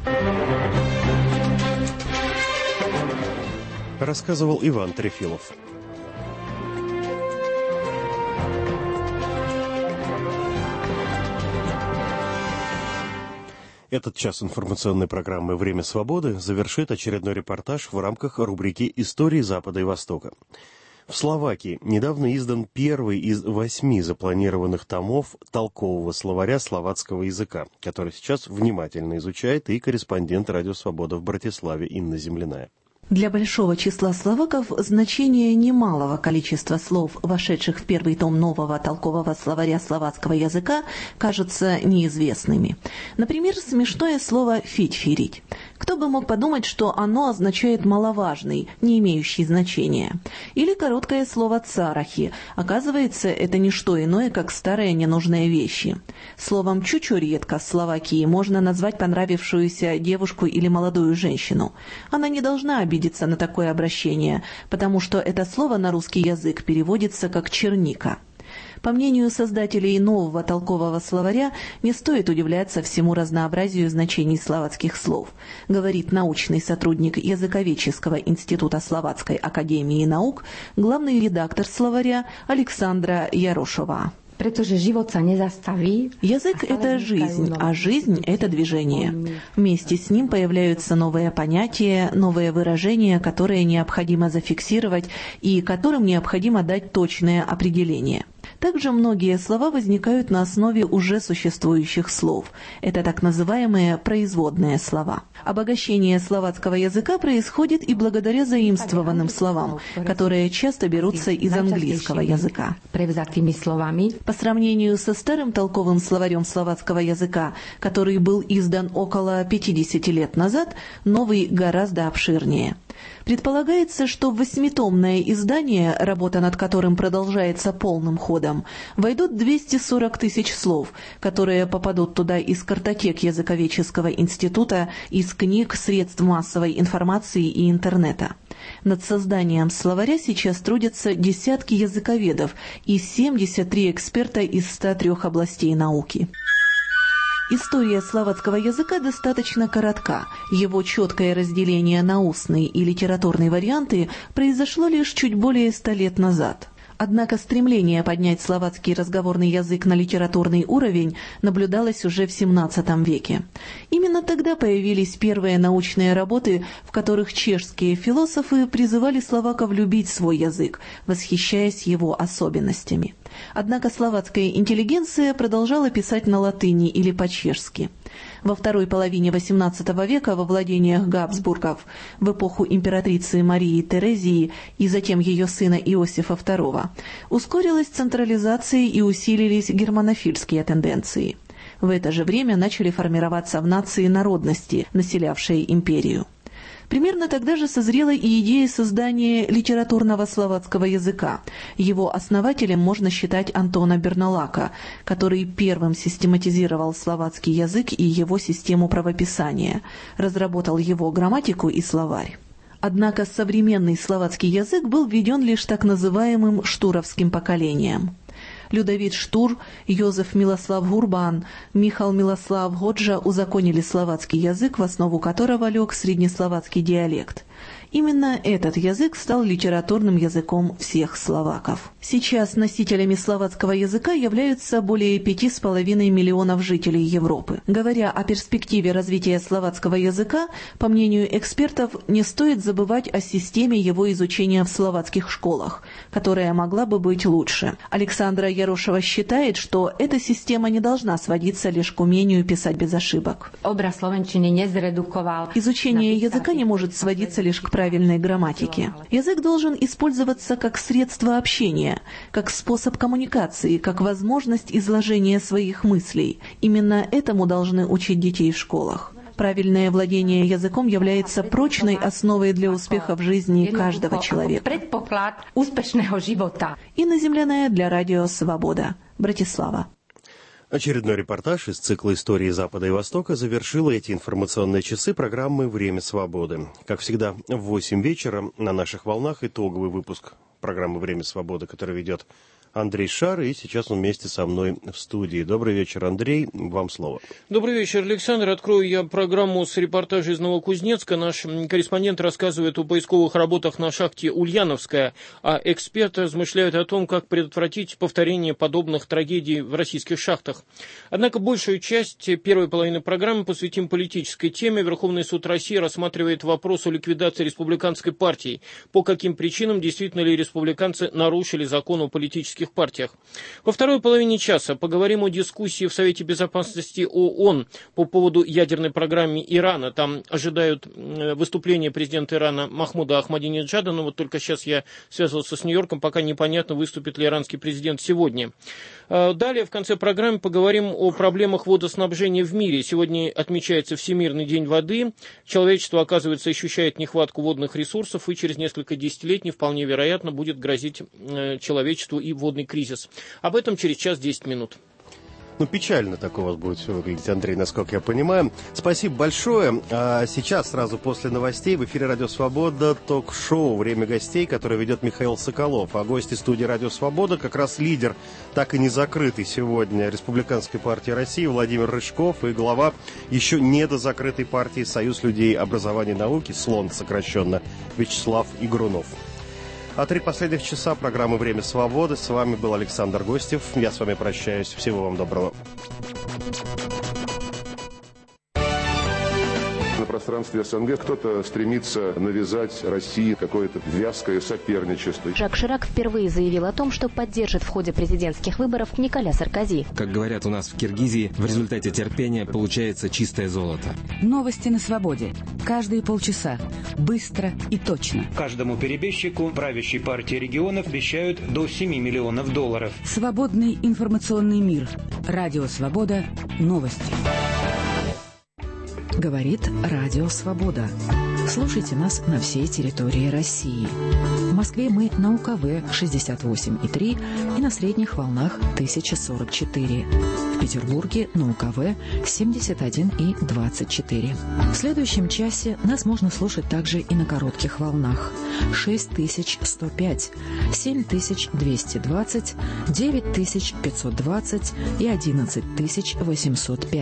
Рассказывал Иван Трефилов. Этот час информационной программы «Время свободы» завершит очередной репортаж в рамках рубрики «Истории Запада и Востока». В Словакии недавно издан первый из восьми запланированных томов толкового словаря словацкого языка, который сейчас внимательно изучает и корреспондент «Радио Свобода» в Братиславе Инна Земляная. Для большого числа словаков значение немалого количества слов, вошедших в первый том нового толкового словаря словацкого языка, кажутся неизвестными. Например, смешное слово «фитьфирить». Кто бы мог подумать, что оно означает «маловажный», не имеющий значения. Или короткое слово «царахи». Оказывается, это не что иное, как старые ненужные вещи. Словом «чучурьетка» в Словакии можно назвать понравившуюся девушку или молодую женщину. Она не должна обидеться на такое обращение, потому что это слово на русский язык переводится как «черника». По мнению создателей нового толкового словаря, не стоит удивляться всему разнообразию значений словацких слов, говорит научный сотрудник Языковедческого института Словацкой академии наук, главный редактор словаря Александра Ярошова. Язык – это жизнь, а жизнь – это движение. Вместе с ним появляются новые понятия, новые выражения, которые необходимо зафиксировать и которым необходимо дать точное определение. Также многие слова возникают на основе уже существующих слов. Это так называемые производные слова. Обогащение словацкого языка происходит и благодаря заимствованным словам, которые часто берутся из английского языка. По сравнению со старым толковым словарем словацкого языка, который был издан около пятидесяти лет назад, новый гораздо обширнее. Предполагается, что в восьмитомное издание, работа над которым продолжается полным ходом, войдут двести сорок тысяч слов, которые попадут туда из картотек Языковедческого института, из книг, средств массовой информации и интернета. Над созданием словаря сейчас трудятся десятки языковедов и семьдесят три эксперта из ста трёх областей науки. История словацкого языка достаточно коротка. Его четкое разделение на устный и литературный варианты произошло лишь чуть более ста лет назад. Однако стремление поднять словацкий разговорный язык на литературный уровень наблюдалось уже в семнадцатом веке. Именно тогда появились первые научные работы, в которых чешские философы призывали словаков любить свой язык, восхищаясь его особенностями. Однако словацкая интеллигенция продолжала писать на латыни или по-чешски. Во второй половине восемнадцатого века во владениях Габсбургов, в эпоху императрицы Марии Терезии и затем ее сына Иосифа второго, ускорилась централизация и усилились германофильские тенденции. В это же время начали формироваться в нации народности, населявшие империю. Примерно тогда же созрела и идея создания литературного словацкого языка. Его основателем можно считать Антона Берналака, который первым систематизировал словацкий язык и его систему правописания, разработал его грамматику и словарь. Однако современный словацкий язык был введен лишь так называемым штуровским поколением. Людовит Штур, Йозеф Милослав Гурбан, Михал Милослав Годжа узаконили словацкий язык, в основу которого лег среднесловацкий диалект. Именно этот язык стал литературным языком всех словаков. Сейчас носителями словацкого языка являются более пяти с половиной миллионов жителей Европы. Говоря о перспективе развития словацкого языка, по мнению экспертов, не стоит забывать о системе его изучения в словацких школах, которая могла бы быть лучше. Александра Ярошева считает, что эта система не должна сводиться лишь к умению писать без ошибок. Изучение языка не может сводиться лишь к правильной грамматике. Язык должен использоваться как средство общения, как способ коммуникации, как возможность изложения своих мыслей. Именно этому должны учить детей в школах. Правильное владение языком является прочной основой для успеха в жизни каждого человека. Инна Земляная для Радио Свобода. Братислава. Очередной репортаж из цикла «Истории Запада и Востока» завершила эти информационные часы программы «Время свободы». Как всегда, в восемь вечера на наших волнах итоговый выпуск программы «Время свободы», который ведет Андрей Шар, и сейчас он вместе со мной в студии. Добрый вечер, Андрей, вам слово. Добрый вечер, Александр. Открою я программу с репортажа из Новокузнецка. Наш корреспондент рассказывает о поисковых работах на шахте Ульяновская, а эксперты размышляют о том, как предотвратить повторение подобных трагедий в российских шахтах. Однако большую часть первой половины программы посвятим политической теме. Верховный суд России рассматривает вопрос о ликвидации республиканской партии. По каким причинам, действительно ли республиканцы нарушили закон о политических политических партиях. Во второй половине часа поговорим о дискуссии в Совете Безопасности ООН по поводу ядерной программы Ирана. Там ожидают выступления президента Ирана Махмуда Ахмадинеджада, но вот только сейчас я связывался с Нью-Йорком, пока непонятно, выступит ли иранский президент сегодня. Далее в конце программы поговорим о проблемах водоснабжения в мире. Сегодня отмечается Всемирный день воды. Человечество, оказывается, ощущает нехватку водных ресурсов, и через несколько десятилетий вполне вероятно будет грозить человечеству и водный кризис. Об этом через час десять минут. Ну, печально так у вас будет все выглядеть, Андрей, насколько я понимаю. Спасибо большое. А сейчас, сразу после новостей, в эфире «Радио Свобода» ток-шоу «Время гостей», которое ведет Михаил Соколов. А гости студии «Радио Свобода» как раз лидер, так и не закрытый сегодня Республиканской партии России Владимир Рыжков и глава еще недозакрытой партии «Союз людей образования и науки», СЛОН сокращенно, Вячеслав Игрунов. А три последних часа программы «Время свободы». С вами был Александр Гостев. Я с вами прощаюсь. Всего вам доброго. На пространстве СНГ кто-то стремится навязать России какое-то вязкое соперничество. Жак Ширак впервые заявил о том, что поддержит в ходе президентских выборов Николя Саркози. Как говорят у нас в Киргизии, в результате терпения получается чистое золото. Новости на свободе. Каждые полчаса. Быстро и точно. Каждому перебежчику правящей партии регионов обещают до семи миллионов долларов. Свободный информационный мир. Радио Свобода. Новости. Говорит Радио Свобода. Слушайте нас на всей территории России. В Москве мы на УКВ шестьдесят восемь и три и на средних волнах тысяча сорок четыре. В Петербурге на УКВ семьдесят один и двадцать четыре. В следующем часе нас можно слушать также и на коротких волнах шесть тысяч сто пять, семь тысяч двести двадцать, девять тысяч пятьсот двадцать и одиннадцать тысяч восемьсот пять.